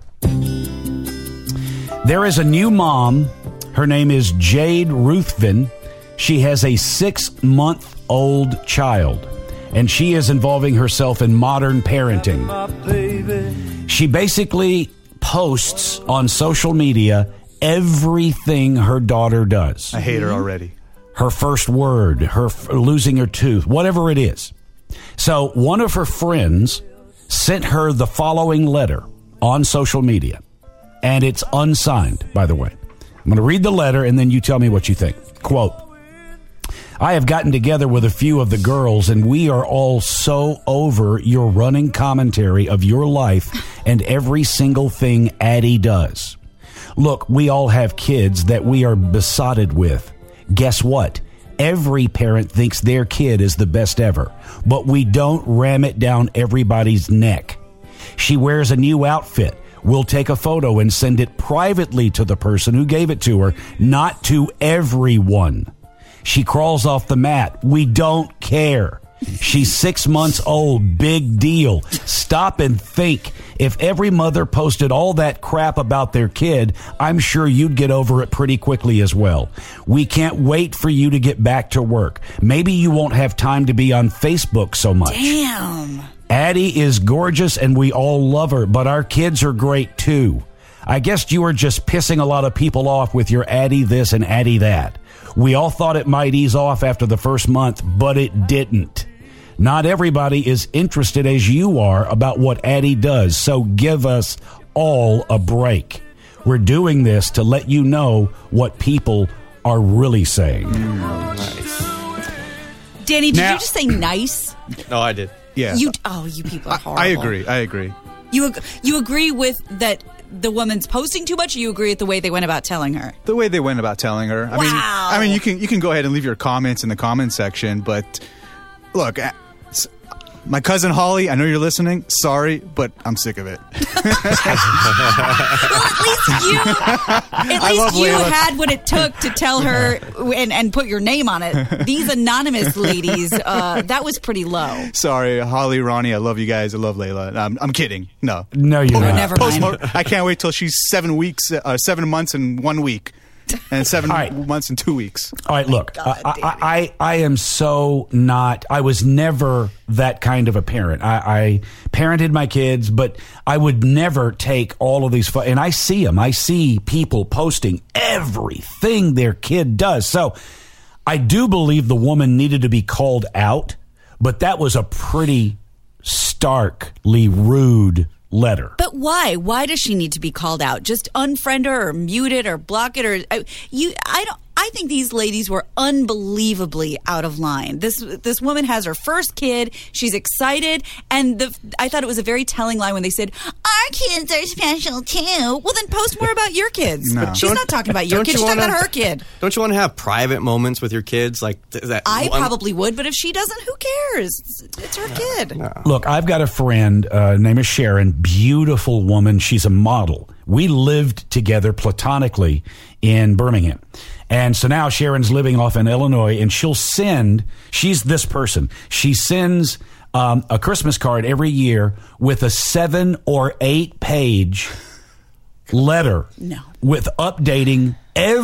There is a new mom. Her name is Jade Ruthven. She has a 6-month-old child, and she is involving herself in modern parenting. She basically posts on social media everything her daughter does. I hate her already. Her first word, her losing her tooth, whatever it is. So one of her friends sent her the following letter on social media, and it's unsigned, by the way. I'm going to read the letter, and then you tell me what you think. Quote, I have gotten together with a few of the girls, and we are all so over your running commentary of your life and every single thing Addie does. Look, we all have kids that we are besotted with. Guess what? Every parent thinks their kid is the best ever, but we don't ram it down everybody's neck. She wears a new outfit. We'll take a photo and send it privately to the person who gave it to her, not to everyone. She crawls off the mat. We don't care. She's 6 months old. Big deal. Stop and think. If every mother posted all that crap about their kid, I'm sure you'd get over it pretty quickly as well. We can't wait for you to get back to work. Maybe you won't have time to be on Facebook so much. Damn. Addie is gorgeous and we all love her, but our kids are great too. I guess you are just pissing a lot of people off with your Addie this and Addie that. We all thought it might ease off after the first month, but it didn't. Not everybody is interested as you are about what Addie does, so give us all a break. We're doing this to let you know what people are really saying. Nice. Danny, did you just say nice? No, I did. Yeah. You people are horrible. I agree. You agree with that the woman's posting too much, or you agree with the way they went about telling her? The way they went about telling her. I mean, you can go ahead and leave your comments in the comment section, but look, my cousin Holly, I know you're listening. Sorry, but I'm sick of it. Well, at least you had what it took to tell her and put your name on it. These anonymous ladies, that was pretty low. Sorry, Holly, Ronnie, I love you guys. I love Layla. I'm kidding. No, you're not. Never mind. I can't wait till she's 7 months and 1 week. And 7 months and 2 weeks. All right, look, I am so not, I was never that kind of a parent. I parented my kids, but I would never take all of these, and I see them. I see people posting everything their kid does. So I do believe the woman needed to be called out, but that was a pretty starkly rude letter. But why? Why does she need to be called out? Just unfriend her or mute it or block it or I think these ladies were unbelievably out of line. This woman has her first kid. She's excited, and I thought it was a very telling line when they said, "Our kids are special too." Well, then post more about your kids. No. She's not talking about your kid. She's talking about her kid. Don't you want to have private moments with your kids? Like that? I probably would, but if she doesn't, who cares? It's her kid. No. Look, I've got a friend, name is Sharon, beautiful woman. She's a model. We lived together platonically in Birmingham. And so now Sharon's living off in Illinois, and she's this person. She sends a Christmas card every year with a 7 or 8 page letter with updating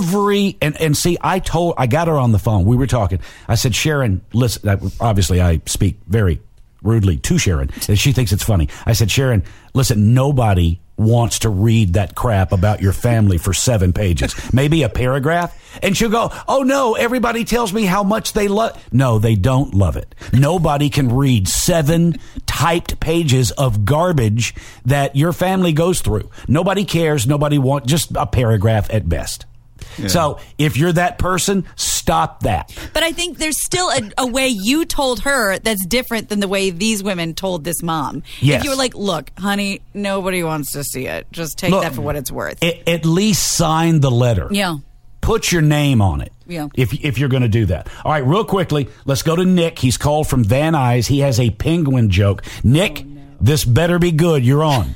and see, I got her on the phone. We were talking. I said, Sharon, listen, obviously I speak very rudely to Sharon, and she thinks it's funny. I said, Sharon, listen, nobody wants to read that crap about your family for 7 pages, maybe a paragraph. And she'll go, oh no, everybody tells me how much they love. No, they don't love it. Nobody can read 7 typed pages of garbage that your family goes through. Nobody cares. Nobody wants, just a paragraph at best. Yeah. So if you're that person, stop that. But I think there's still a way you told her that's different than the way these women told this mom. Yes. If you were like, look, honey, nobody wants to see it. Just take that for what it's worth. At least sign the letter. Yeah. Put your name on it. Yeah. If you're going to do that. All right, real quickly, let's go to Nick. He's called from Van Nuys. He has a penguin joke. Nick, this better be good. You're on.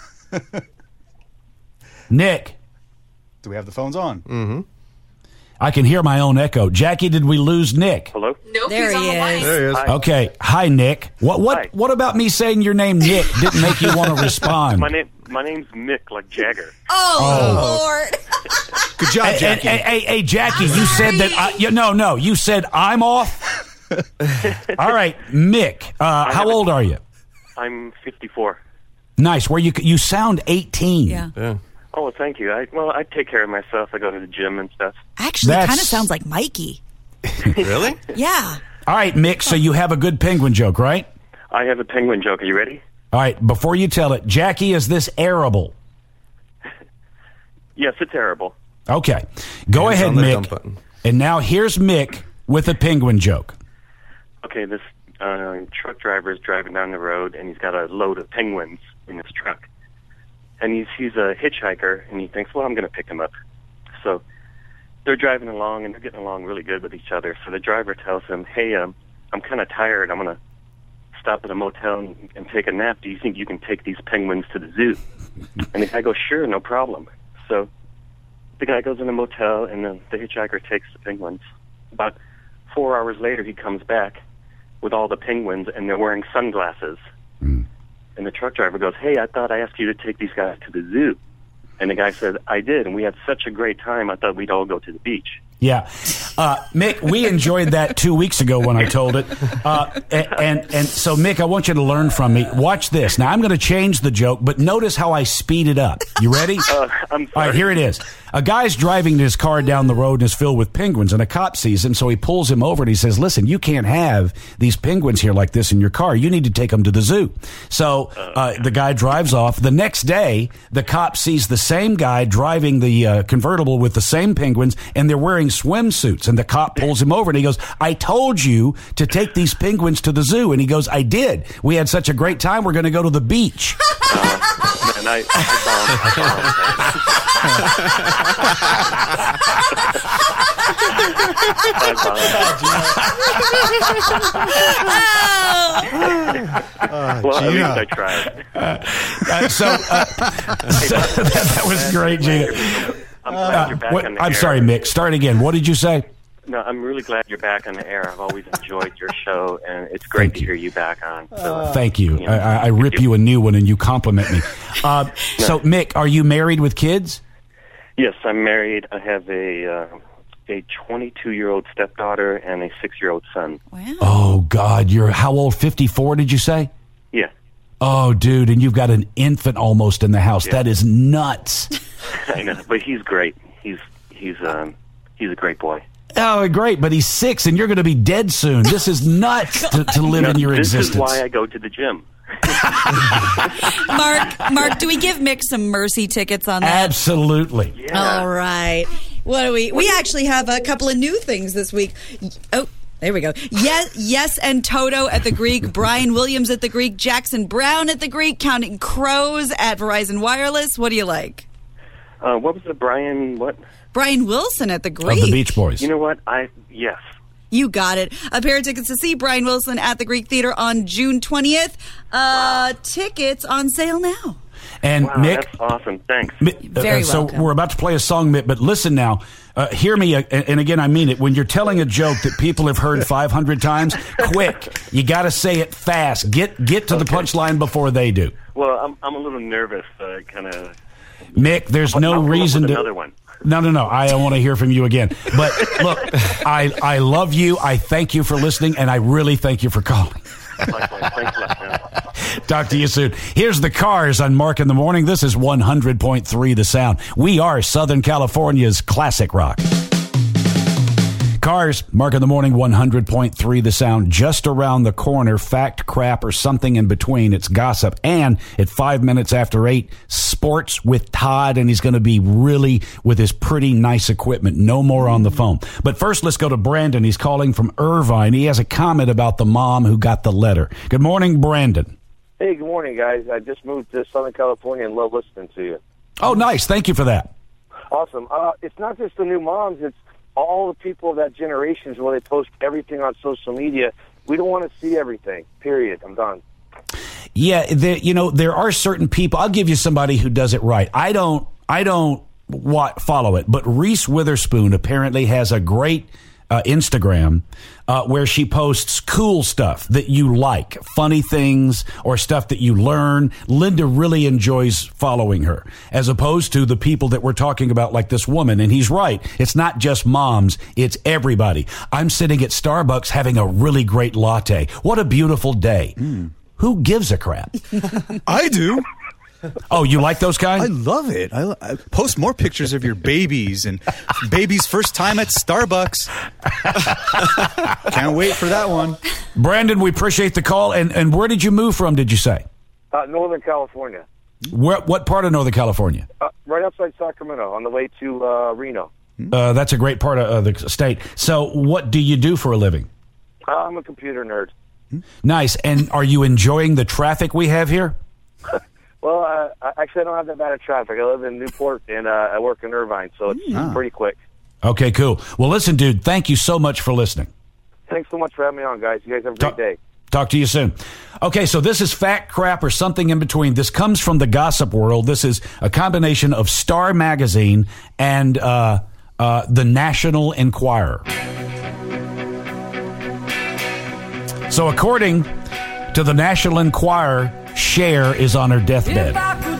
Nick. Do we have the phones on? Mm-hmm. I can hear my own echo. Jackie, did we lose Nick? Hello? Nope, There he's on he the line. is. There he is. Hi. Okay. Hi, Nick. What about me saying your name, Nick, didn't make you want to respond? My name's Mick, like Jagger. Oh, Lord. Good job, Jackie. Hey, Jackie, you said that. You said I'm off. All right, Mick. How old are you? I'm 54. Nice. Where you sound 18. Yeah. Oh, well, thank you. I take care of myself. I go to the gym and stuff. Actually, it kind of sounds like Mikey. Really? Yeah. All right, Mick. So you have a good penguin joke, right? I have a penguin joke. Are you ready? All right. Before you tell it, Jackie, is this arable? Yes, it's terrible. Okay. Go Hands ahead, on the dump Mick. button. And now here's Mick with a penguin joke. Okay, this truck driver is driving down the road, and he's got a load of penguins in his truck. And he sees a hitchhiker, and he thinks, well, I'm going to pick him up. So they're driving along, and they're getting along really good with each other. So the driver tells him, hey, I'm kind of tired. I'm going to stop at a motel and take a nap. Do you think you can take these penguins to the zoo? And the guy goes, sure, no problem. So the guy goes in a motel, and the hitchhiker takes the penguins. About 4 hours later, he comes back, with all the penguins, and they're wearing sunglasses. And the truck driver goes, "Hey, I thought I asked you to take these guys to the zoo." And the guy said, "I did, and we had such a great time, I thought we'd all go to the beach." Yeah. Mick, we enjoyed that 2 weeks ago when I told it. And so, Mick, I want you to learn from me. Watch this. Now, I'm going to change the joke, but notice how I speed it up. You ready? I'm sorry. All right, here it is. A guy's driving his car down the road and is filled with penguins, and a cop sees him, so he pulls him over and he says, "Listen, you can't have these penguins here like this in your car. You need to take them to the zoo." So the guy drives off. The next day, the cop sees the same guy driving the convertible with the same penguins, and they're wearing swimsuits. And the cop pulls him over and he goes, "I told you to take these penguins to the zoo." And he goes, "I did. We had such a great time. We're going to go to the beach." And I well, at least I tried. That was great, Gina. I'm glad you're back on the I'm air. sorry, Mick. Start again. What did you say? No, I'm really glad you're back on the air. I've always enjoyed your show, and it's great to hear you back on. So, Thank you. I rip you a new one, and you compliment me. So, Mick, are you married with kids? Yes, I'm married. I have a 22-year-old stepdaughter and a 6-year-old son. Wow. Oh, God. You're how old? 54, did you say? Yeah. Oh, dude, and you've got an infant almost in the house. Yeah. That is nuts. I know, but he's great. He's a great boy. Oh, great, but he's 6, and you're going to be dead soon. This is nuts to live in your existence. This is why I go to the gym. Mark, do we give Mick some mercy tickets on that? Absolutely. Yeah. All right. What do we actually have a couple of new things this week. Oh, there we go. Yes, and Toto at the Greek, Brian Williams at the Greek, Jackson Brown at the Greek, Counting Crows at Verizon Wireless. What do you like? What was it, Brian? What? Brian Wilson at the Greek. Of the Beach Boys. You know what? Yes. You got it. A pair of tickets to see Brian Wilson at the Greek Theater on June 20th. Tickets on sale now. And Wow, Mick, that's awesome. Thanks. Very so welcome. we're about to play a song, Mick, but listen now. Hear me, and again, I mean it. When you're telling a joke that people have heard 500 times, quick. You got to say it fast. Get to the punchline before they do. Well, I'm a little nervous. Kind of. Mick, there's no I'll reason with to. Another one. No. I want to hear from you again. But look, I love you. I thank you for listening, and I really thank you for calling. Likewise. Thanks a lot, man. Talk to you soon. Here's the Cars on Mark in the Morning. This is 100.3 The Sound. We are Southern California's classic rock. Cars, Mark in the Morning, 100.3 The Sound. Just around the corner, fact, crap, or something in between. It's gossip. And at 5 minutes after 8, sports with Todd, and he's going to be really with his pretty nice equipment. No more on the phone. But first, let's go to Brandon. He's calling from Irvine. He has a comment about the mom who got the letter. Good morning, Brandon. Hey, good morning, guys. I just moved to Southern California and love listening to you. Oh, nice. Thank you for that. Awesome. It's not just the new moms, it's all the people of that generation where they post everything on social media. We don't want to see everything, period. I'm done. Yeah, there are certain people. I'll give you somebody who does it right. I don't follow it, but Reese Witherspoon apparently has a great Instagram where she posts cool stuff that you like, funny things or stuff that you learn. Linda really enjoys following her, as opposed to the people that we're talking about, like this woman. And he's right. It's not just moms. It's everybody. I'm sitting at Starbucks having a really great latte. What a beautiful day. Who gives a crap? I do. Oh, you like those guys? I love it. I post more pictures of your babies and baby's first time at Starbucks. Can't wait for that one. Brandon, we appreciate the call. And where did you move from, did you say? Northern California. What part of Northern California? Right outside Sacramento, on the way to Reno. That's a great part of the state. So what do you do for a living? I'm a computer nerd. Nice. And are you enjoying the traffic we have here? Well, actually, I don't have that bad of traffic. I live in Newport, and I work in Irvine, so it's pretty quick. Okay, cool. Well, listen, dude, thank you so much for listening. Thanks so much for having me on, guys. You guys have a great day. Talk to you soon. Okay, so this is fact, crap, or something in between. This comes from the gossip world. This is a combination of Star Magazine and the National Enquirer. So according to the National Enquirer, Cher is on her deathbed.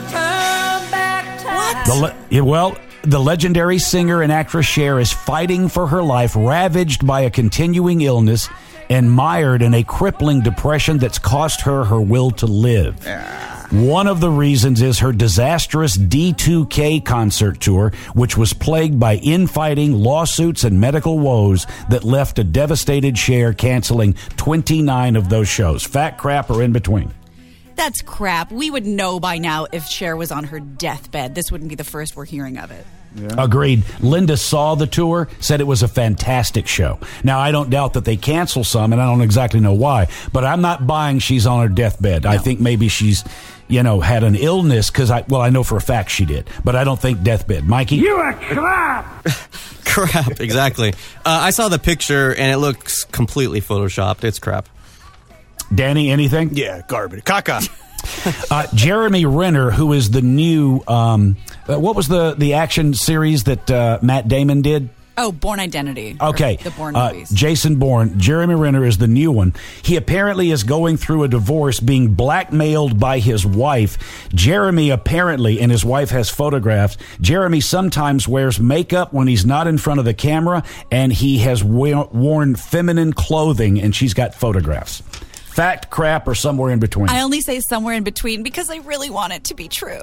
The legendary singer and actress Cher is fighting for her life, ravaged by a continuing illness and mired in a crippling depression that's cost her her will to live. One of the reasons is her disastrous D2K concert tour, which was plagued by infighting, lawsuits, and medical woes that left a devastated Cher, canceling 29 of those shows. Fact, crap, or in between? That's crap. We would know by now if Cher was on her deathbed. This wouldn't be the first we're hearing of it. Yeah. Agreed. Linda saw the tour, said it was a fantastic show. Now, I don't doubt that they cancel some, and I don't exactly know why, but I'm not buying she's on her deathbed. No. I think maybe she's, had an illness, because I know for a fact she did, but I don't think deathbed. Mikey? You are crap! Crap, exactly. I saw the picture, and it looks completely photoshopped. It's crap. Danny, anything? Yeah, garbage. Caca. Jeremy Renner, who is the new, what was the action series that Matt Damon did? Oh, Bourne Identity. Okay. The Bourne movies. Jason Bourne. Jeremy Renner is the new one. He apparently is going through a divorce, being blackmailed by his wife. Jeremy apparently, and his wife has photographs, Jeremy sometimes wears makeup when he's not in front of the camera, and he has worn feminine clothing, and she's got photographs. Fact, crap, or somewhere in between? I only say somewhere in between because I really want it to be true.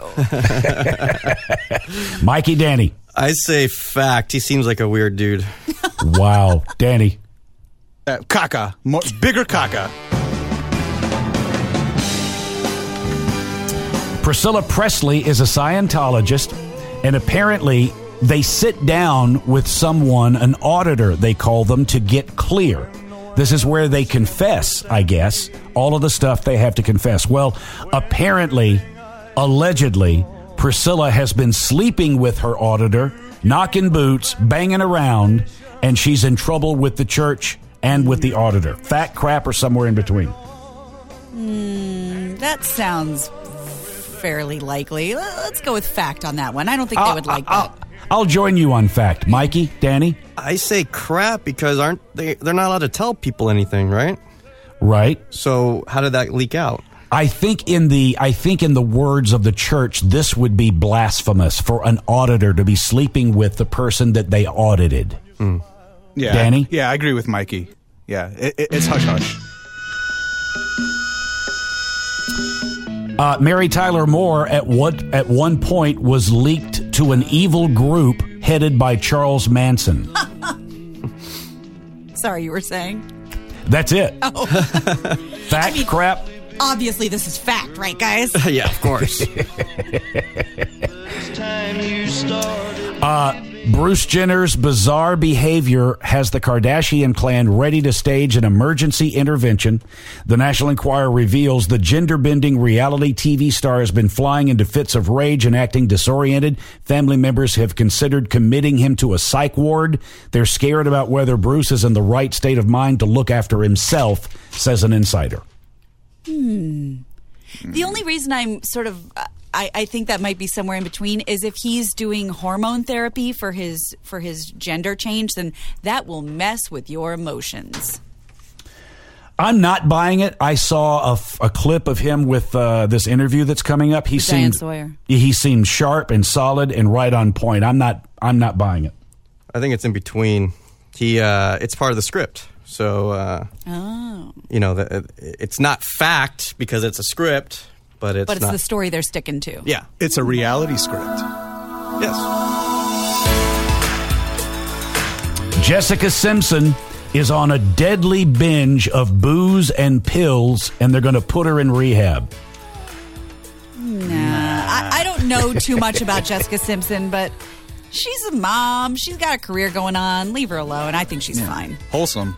Mikey, Danny. I say fact. He seems like a weird dude. Wow. Danny. Caca. Bigger caca. Priscilla Presley is a Scientologist, and apparently they sit down with someone, an auditor, they call them, to get clear. This is where they confess, I guess, all of the stuff they have to confess. Well, apparently, allegedly, Priscilla has been sleeping with her auditor, knocking boots, banging around, and she's in trouble with the church and with the auditor. Fact, crap, or somewhere in between? That sounds fairly likely. Let's go with fact on that one. I don't think they would like that. I'll join you on fact. Mikey, Danny? I say crap because they're not allowed to tell people anything, right? Right. So how did that leak out? I think in the words of the church, this would be blasphemous for an auditor to be sleeping with the person that they audited. Yeah. Danny? Yeah, I agree with Mikey. Yeah, it's hush-hush. Mary Tyler Moore at one point was leaked to an evil group headed by Charles Manson. Sorry, you were saying? That's it. Oh. Fact, crap. Obviously, this is fact, right, guys? Yeah, of course. Bruce Jenner's bizarre behavior has the Kardashian clan ready to stage an emergency intervention. The National Enquirer reveals the gender-bending reality TV star has been flying into fits of rage and acting disoriented. Family members have considered committing him to a psych ward. They're scared about whether Bruce is in the right state of mind to look after himself, says an insider. The only reason I'm sort of... I think that might be somewhere in between is if he's doing hormone therapy for his gender change, then that will mess with your emotions. I'm not buying it. I saw a clip of him with this interview that's coming up. Diane Sawyer. He seemed sharp and solid and right on point. I'm not buying it. I think it's in between. It's part of the script. So, it's not fact because it's a script. But it's the story they're sticking to. Yeah. It's a reality script. Yes. Jessica Simpson is on a deadly binge of booze and pills, and they're going to put her in rehab. I don't know too much about Jessica Simpson, but she's a mom. She's got a career going on. Leave her alone. I think she's fine. Wholesome.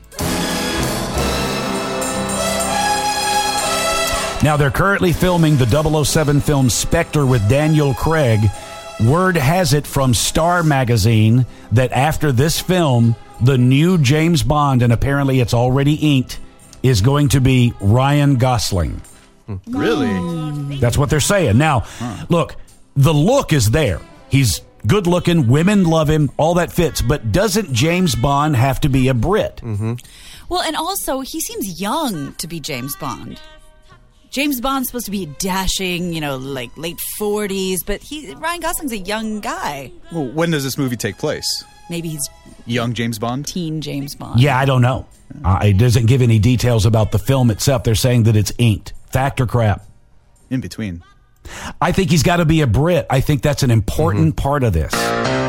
Now, they're currently filming the 007 film Spectre with Daniel Craig. Word has it from Star Magazine that after this film, the new James Bond, and apparently it's already inked, is going to be Ryan Gosling. Really? That's what they're saying. Now, look, the look is there. He's good looking. Women love him. All that fits. But doesn't James Bond have to be a Brit? Mm-hmm. Well, and also, he seems young to be James Bond. James Bond's supposed to be dashing, like late 40s, but Ryan Gosling's a young guy. Well, when does this movie take place? Maybe he's young James Bond? Teen James Bond. Yeah, I don't know. It doesn't give any details about the film itself. They're saying that it's inked. Fact or crap? In between. I think he's got to be a Brit. I think that's an important part of this.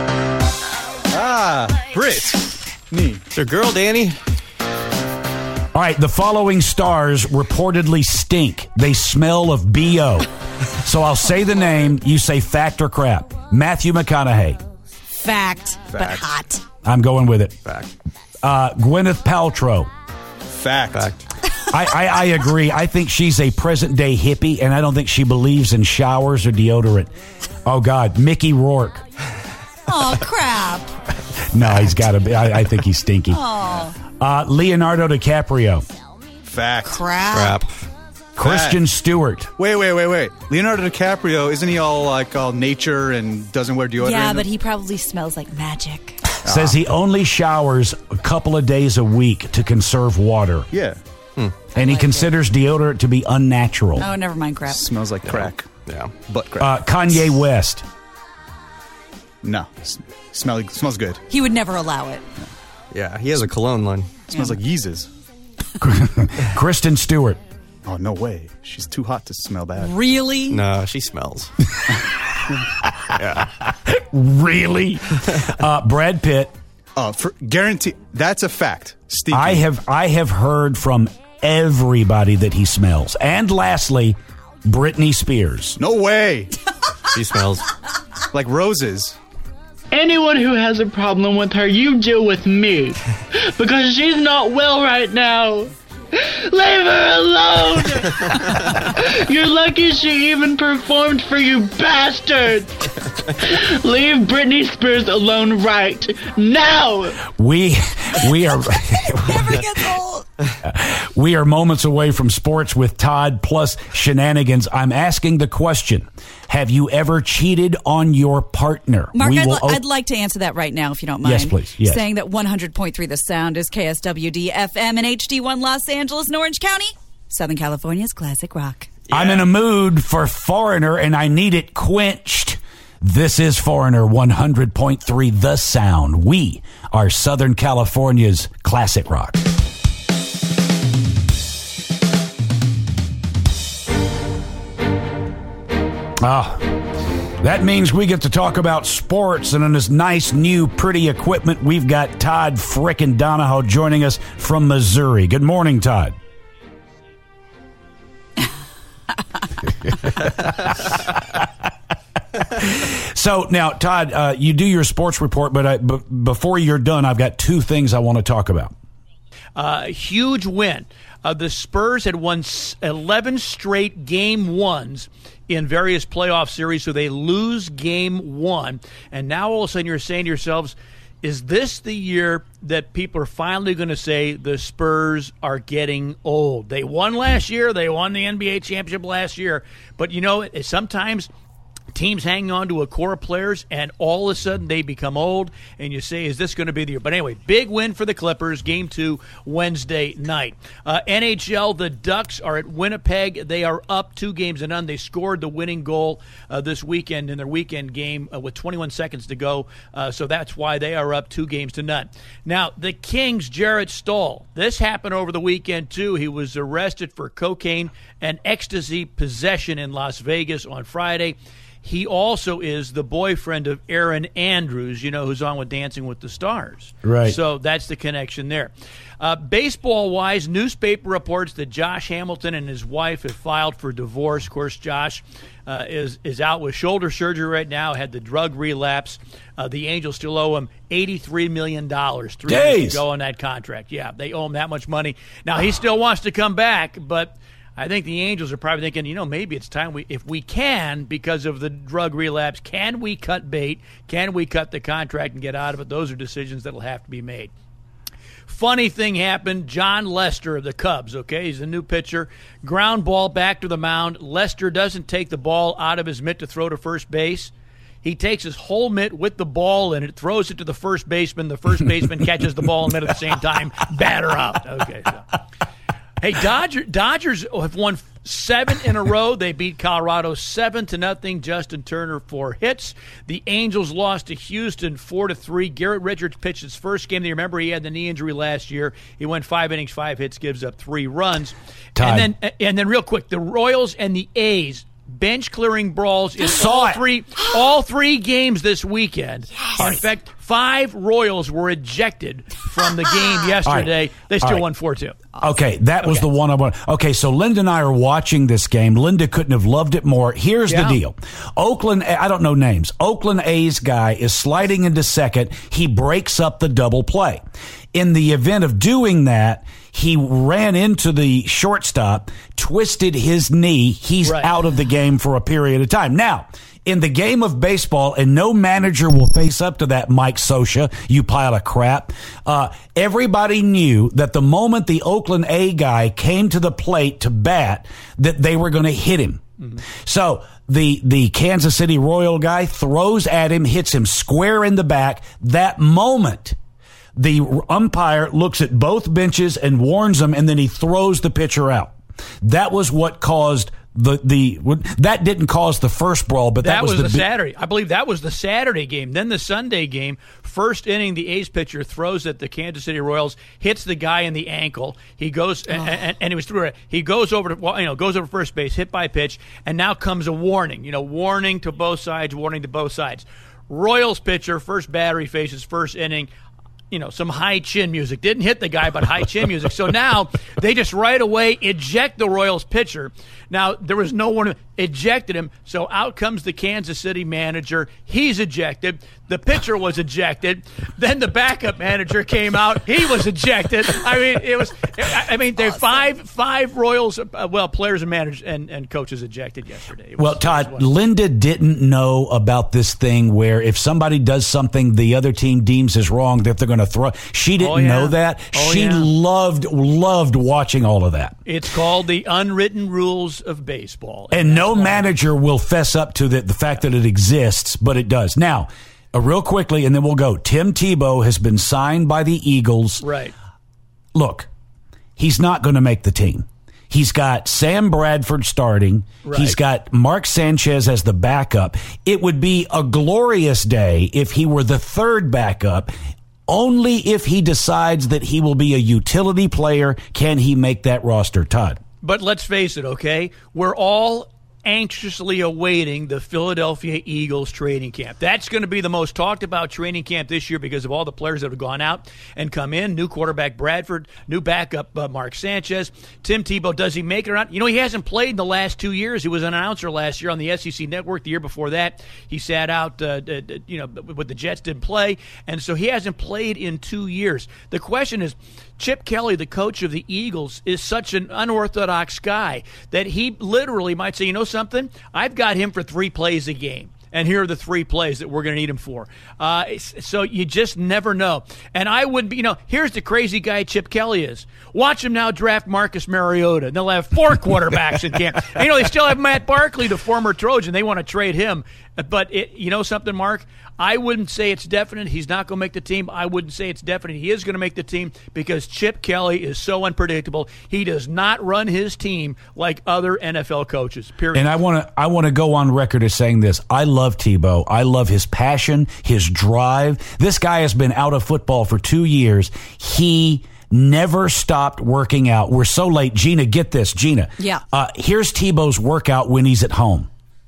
Brit. Me. It's your girl, Danny. All right, the following stars reportedly stink. They smell of B.O. So I'll say the name, you say fact or crap. Matthew McConaughey. Fact. But hot. I'm going with it. Fact. Gwyneth Paltrow. Fact. I agree. I think she's a present-day hippie, and I don't think she believes in showers or deodorant. Oh, God. Mickey Rourke. Oh, crap. No, he's got to be. I think he's stinky. Oh. Leonardo DiCaprio. Fact. Crap. Christian Stewart. Wait. Leonardo DiCaprio, isn't he all nature and doesn't wear deodorant? Yeah, but he probably smells like magic. Says he only showers a couple of days a week to conserve water. Yeah. And he considers deodorant to be unnatural. Oh, never mind, crap. Smells like crack. Yeah. Butt crack. Kanye West. No. Smells good. He would never allow it. Yeah, he has a cologne line. Smells like Yeezys. Kristen Stewart. Oh, no way. She's too hot to smell bad. Really? No, she smells. Yeah. Really? Brad Pitt. Guarantee. That's a fact. Steve. I have heard from everybody that he smells. And lastly, Britney Spears. No way. She smells like roses. Anyone who has a problem with her, you deal with me. Because she's not well right now. Leave her alone! You're lucky she even performed for you bastards! Leave Britney Spears alone right now! We are Never gets old. we are moments away from sports with Todd plus shenanigans. I'm asking the question: have you ever cheated on your partner? Mark, I'd like to answer that right now, if you don't mind. Yes, please. Yes. Saying that 100.3 The Sound is KSWD FM and HD1 Los Angeles and Orange County, Southern California's classic rock. Yeah. I'm in a mood for Foreigner, and I need it quenched. This is Foreigner 100.3 The Sound. We are Southern California's classic rock. That means we get to talk about sports, and on this nice, new, pretty equipment, we've got Todd frickin' Donahoe joining us from Missouri. Good morning, Todd. So now, Todd, you do your sports report, but before you're done, I've got two things I want to talk about. Huge win. The Spurs had won 11 straight game ones in various playoff series, so they lose game one. And now all of a sudden you're saying to yourselves, is this the year that people are finally going to say the Spurs are getting old? They won last year. They won the NBA championship last year. But, sometimes teams hang on to a core of players, and all of a sudden they become old, and you say, is this going to be the year? But anyway, big win for the Clippers, Game 2, Wednesday night. NHL, the Ducks are at Winnipeg. They are up 2-0. They scored the winning goal this weekend in their weekend game with 21 seconds to go, so that's why they are up 2-0. Now, the Kings, Jarrett Stoll. This happened over the weekend, too. He was arrested for cocaine and ecstasy possession in Las Vegas on Friday. He also is the boyfriend of Erin Andrews, who's on with Dancing with the Stars. Right. So that's the connection there. Baseball-wise, newspaper reports that Josh Hamilton and his wife have filed for divorce. Of course, Josh is out with shoulder surgery right now, had the drug relapse. The Angels still owe him $83 million. 3 years to go on that contract. Yeah, they owe him that much money. Now, he still wants to come back, but I think the Angels are probably thinking, maybe it's time if we can, because of the drug relapse, can we cut bait? Can we cut the contract and get out of it? Those are decisions that will have to be made. Funny thing happened. John Lester of the Cubs, he's the new pitcher. Ground ball back to the mound. Lester doesn't take the ball out of his mitt to throw to first base. He takes his whole mitt with the ball in it, throws it to the first baseman. The first baseman catches the ball and mitt at the same time. Batter out. Okay. So. Hey, Dodgers have won 7 in a row. They beat Colorado 7-0. Justin Turner 4 hits. The Angels lost to Houston 4-3. Garrett Richards pitched his first game. You remember he had the knee injury last year. He went 5 innings, 5 hits, gives up 3 runs. And then real quick, the Royals and the A's. Bench clearing brawls in all three games this weekend. Yes. In fact, 5 Royals were ejected from the game yesterday. Right. They still won 4-2. Okay, that was the one I want. Okay, so Linda and I are watching this game. Linda couldn't have loved it more. Here's the deal. Oakland, I don't know names. Oakland A's guy is sliding into second. He breaks up the double play. In the event of doing that, he ran into the shortstop, twisted his knee. He's out of the game for a period of time. Now, in the game of baseball, and no manager will face up to that, Mike Scioscia, you pile of crap. Everybody knew that the moment the Oakland A guy came to the plate to bat, that they were going to hit him. Mm-hmm. So the Kansas City Royal guy throws at him, hits him square in the back. That moment, the umpire looks at both benches and warns them, and then he throws the pitcher out. That was what caused that didn't cause the first brawl, but that was the Saturday. I believe that was the Saturday game. Then the Sunday game, first inning, the A's pitcher throws at the Kansas City Royals, hits the guy in the ankle. He goes and he was through it. He goes over to goes over first base, hit by pitch, and now comes a warning. Warning to both sides. Royals pitcher, first batter, he faces first inning. Some high chin music. Didn't hit the guy, but high chin music. So now they just right away eject the Royals pitcher. Now, there was no one who ejected him, so out comes the Kansas City manager. He's ejected. The pitcher was ejected. Then the backup manager came out. He was ejected. There five Royals, players and managers and coaches ejected yesterday. Todd, Linda didn't know about this thing where if somebody does something the other team deems is wrong, that they're going to throw. She didn't know that. She loved watching all of that. It's called the unwritten rules of baseball. And no manager will fess up to the fact that it exists, but it does. Now, real quickly, and then we'll go. Tim Tebow has been signed by the Eagles. Right. Look, he's not going to make the team. He's got Sam Bradford starting. Right. He's got Mark Sanchez as the backup. It would be a glorious day if he were the third backup. Only if he decides that he will be a utility player can he make that roster, Todd. But let's face it, okay? We're all anxiously awaiting the Philadelphia Eagles training camp. That's going to be the most talked about training camp this year because of all the players that have gone out and come in. New quarterback Bradford, new backup Mark Sanchez. Tim Tebow, does he make it around? He hasn't played in the last 2 years. He was an announcer last year on the SEC Network. The year before that, he sat out, with the Jets, didn't play. And so he hasn't played in 2 years. The question is, Chip Kelly, the coach of the Eagles, is such an unorthodox guy that he literally might say, something? I've got him for 3 plays a game. And here are the 3 plays that we're going to need him for. So you just never know. And I would be, here's the crazy guy Chip Kelly is. Watch him now draft Marcus Mariota. And they'll have 4 quarterbacks in camp. And, they still have Matt Barkley, the former Trojan. They want to trade him. But something, Mark? I wouldn't say it's definite. He's not going to make the team. I wouldn't say it's definite. He is going to make the team because Chip Kelly is so unpredictable. He does not run his team like other NFL coaches, period. And I want to go on record as saying this. I love Tebow. I love his passion, his drive. This guy has been out of football for 2 years. He never stopped working out. We're so late. Gina, get this. Gina. Yeah. Here's Tebow's workout when he's at home.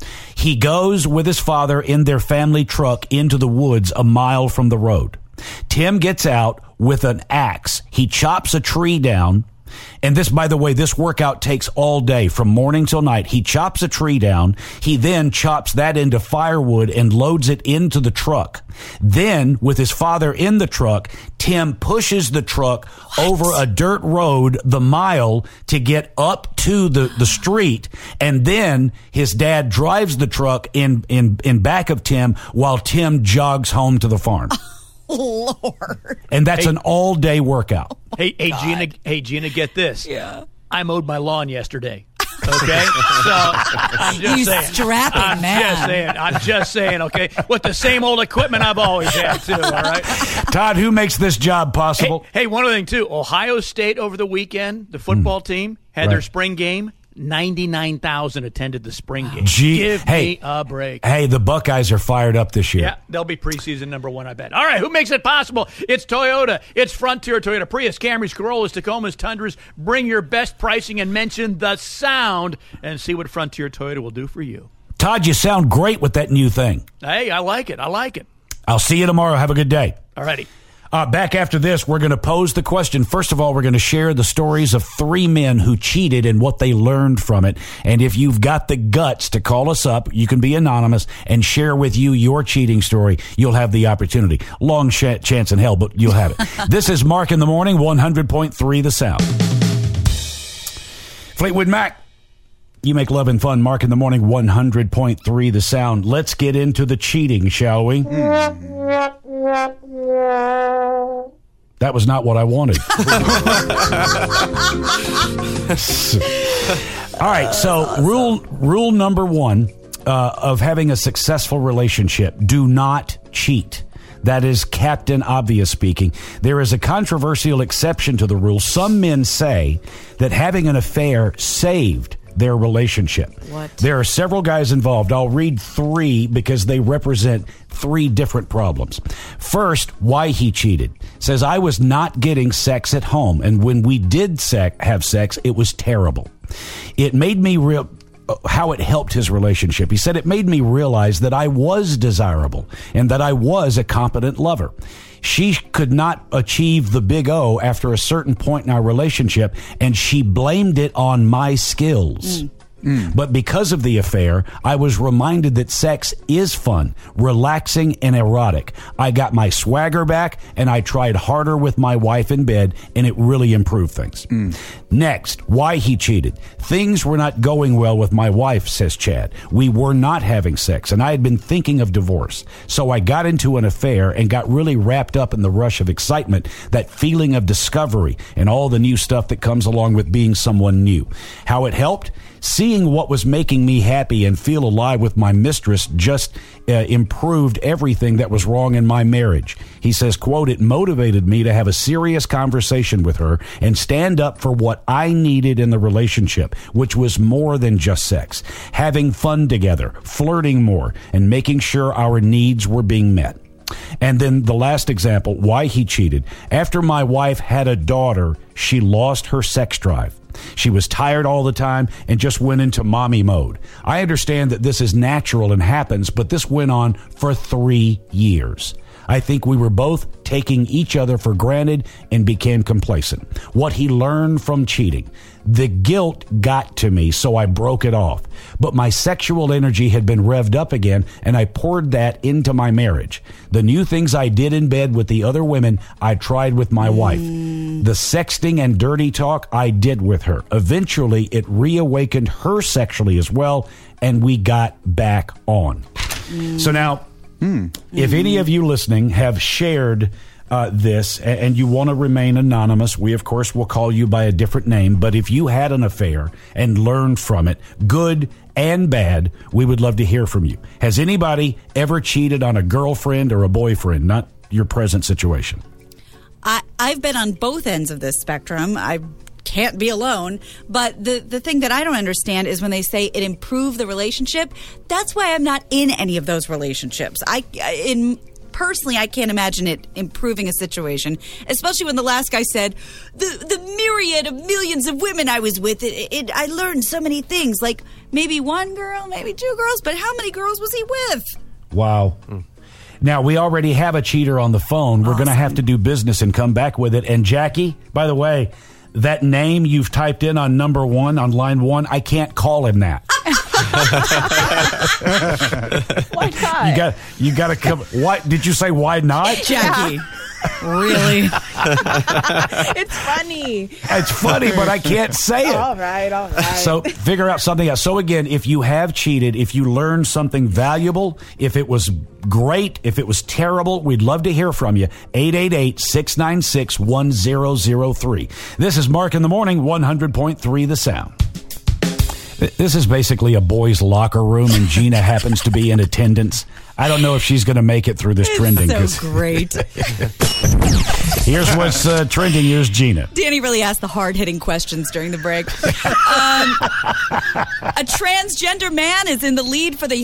He goes with his father in their family truck into the woods a mile from the road. Tim gets out with an axe. He chops a tree down. And this, by the way, this workout takes all day from morning till night. He chops a tree down. He then chops that into firewood and loads it into the truck. Then, with his father in the truck, Tim pushes the truck over a dirt road the mile to get up to the street. And then his dad drives the truck in back of Tim while Tim jogs home to the farm. Lord. And that's an all-day workout. Hey, Gina, get this. Yeah. I mowed my lawn yesterday. Okay, so I'm just You saying. strapping man. I'm just saying. Okay, with the same old equipment I've always had too. All right. Todd, who makes this job possible? Hey, one other thing too. Ohio State over the weekend, the football team had their spring game. 99,000 attended the spring game. Give me a break. Hey, the Buckeyes are fired up this year. Yeah, they'll be preseason number 1, I bet. All right, who makes it possible? It's Toyota. It's Frontier, Toyota Prius, Camrys, Corollas, Tacomas, Tundras. Bring your best pricing and mention the sound and see what Frontier Toyota will do for you. Todd, you sound great with that new thing. Hey, I like it. I'll see you tomorrow. Have a good day. All righty. Back after this, we're going to pose the question. First of all, we're going to share the stories of 3 men who cheated and what they learned from it. And if you've got the guts to call us up, you can be anonymous and share with you your cheating story. You'll have the opportunity. Long chance in hell, but you'll have it. This is Mark in the Morning, 100.3 The Sound. Fleetwood Mac. You make love and fun. Mark in the Morning, 100.3 The Sound. Let's get into the cheating, shall we? That was not what I wanted. All right, so rule number 1 of having a successful relationship: do not cheat. That is Captain Obvious speaking. There is a controversial exception to the rule. Some men say that having an affair saved their relationship. What? There are several guys involved. I'll read 3 because they represent 3 different problems. First, why he cheated. Says, I was not getting sex at home, and when we did have sex, it was terrible. It made me how it helped his relationship. He said, it made me realize that I was desirable and that I was a competent lover. She could not achieve the big O after a certain point in our relationship, and she blamed it on my skills. But because of the affair, I was reminded that sex is fun, relaxing, and erotic. I got my swagger back, and I tried harder with my wife in bed, and it really improved things. Next, why he cheated. Things were not going well with my wife, says Chad. We were not having sex, and I had been thinking of divorce. So I got into an affair and got really wrapped up in the rush of excitement, that feeling of discovery, and all the new stuff that comes along with being someone new. How it helped? Seeing what was making me happy and feel alive with my mistress just improved everything that was wrong in my marriage. He says, quote, it motivated me to have a serious conversation with her and stand up for what I needed in the relationship, which was more than just sex. Having fun together, flirting more, and making sure our needs were being met. And then the last example, why he cheated. After my wife had a daughter, she lost her sex drive. She was tired all the time and just went into mommy mode. I understand that this is natural and happens, but this went on for 3 years. I think we were both taking each other for granted and became complacent. What he learned from cheating. The guilt got to me, so I broke it off. But my sexual energy had been revved up again, and I poured that into my marriage. The new things I did in bed with the other women, I tried with my wife. The sexting and dirty talk, I did with her. Eventually, it reawakened her sexually as well, and we got back on. So now, if any of you listening have shared this and you want to remain anonymous, we, of course, will call you by a different name. But if you had an affair and learned from it, good and bad, we would love to hear from you. Has anybody ever cheated on a girlfriend or a boyfriend, not your present situation? I've been on both ends of this spectrum. I can't be alone. But the thing that I don't understand is when they say it improved the relationship. That's why I'm not in any of those relationships. Personally, I can't imagine it improving a situation, especially when the last guy said, the myriad of millions of women I was with, I learned so many things. Like maybe one girl, maybe 2 girls, but how many girls was he with? Wow. Now, we already have a cheater on the phone. We're going to have to do business and come back with it. And Jackie, by the way, that name you've typed in on number 1, on line 1, I can't call him that. Why not? You got to come. Why did you say why not, Jackie? Really? It's funny. It's funny, but I can't say it. All right. So figure out something else. So again, if you have cheated, if you learned something valuable, if it was great, if it was terrible, we'd love to hear from you. 888-696-1003. This is Mark in the Morning, 100.3 The Sound. This is basically a boys' locker room, and Gina happens to be in attendance. I don't know if she's going to make it through this trending. So great. Here's what's trending. Here's Gina. Danny really asked the hard-hitting questions during the break. A transgender man is in the lead for the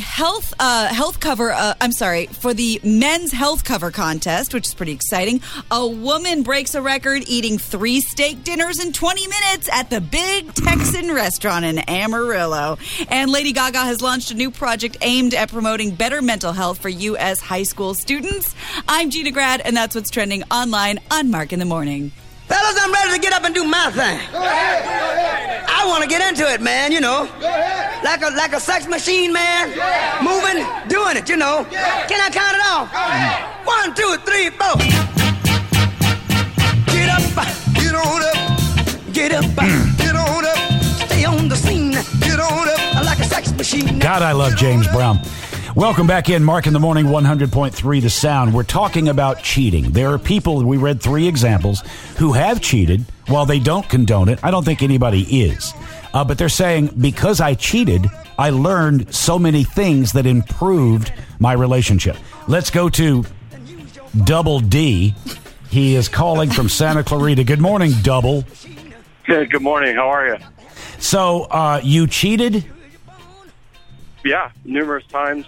for the men's health cover contest, which is pretty exciting. A woman breaks a record eating 3 steak dinners in 20 minutes at the Big Texan restaurant in Amarillo. And Lady Gaga has launched a new project aimed at promoting better mental health for U.S. high school students. I'm Gina Grad, and that's what's trending online on Mark in the Morning. Fellas, I'm ready to get up and do my thing. I want to get into it, man, like a sex machine, man. Moving, doing it, Can I count it off? 1, 2, 3, 4. Get up, get on up, get up, get on up. Stay on the scene, get on up, like a sex machine. God, I love James Brown. Welcome back in, Mark in the Morning, 100.3 The Sound. We're talking about cheating. There are people, we read 3 examples, who have cheated. While they don't condone it, I don't think anybody is. But they're saying, because I cheated, I learned so many things that improved my relationship. Let's go to Double D. He is calling from Santa Clarita. Good morning, Double. Good morning. How are you? So, you cheated? Yeah, numerous times.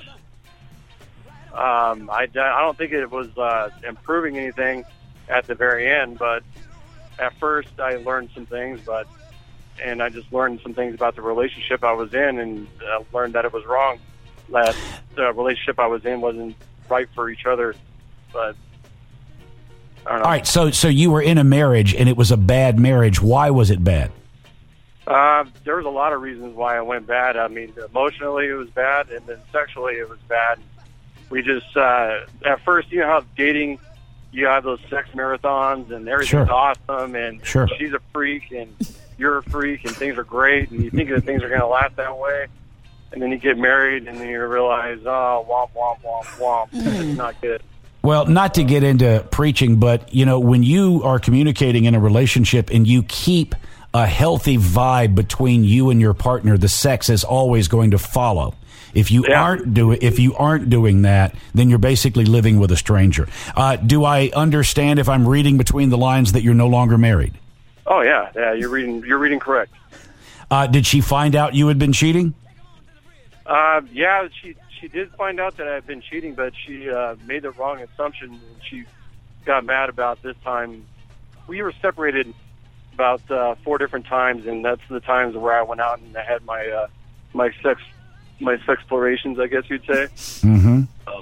I don't think it was improving anything at the very end, but at first I learned some things, and I just learned some things about the relationship I was in, and learned that it was wrong. That the relationship I was in wasn't right for each other, but I don't know. All right, so you were in a marriage, and it was a bad marriage. Why was it bad? There was a lot of reasons why it went bad. I mean, emotionally it was bad, and then sexually it was bad. We just, at first, how dating, you have those sex marathons, and everything's awesome, and she's a freak, and you're a freak, and things are great, and you think that things are going to last that way, and then you get married, and then you realize, oh, womp, womp, womp, womp. It's not good. Well, not to get into preaching, but, when you are communicating in a relationship and you keep a healthy vibe between you and your partner, the sex is always going to follow. If you aren't doing that, then you're basically living with a stranger. Do I understand, if I'm reading between the lines, that you're no longer married? Oh yeah, you're reading correct. Did she find out you had been cheating? Yeah, she did find out that I had been cheating, but she made the wrong assumption, and she got mad about this time. We were separated about 4 different times, and that's the times where I went out and I had my my sexplorations, I guess you'd say. Mm-hmm.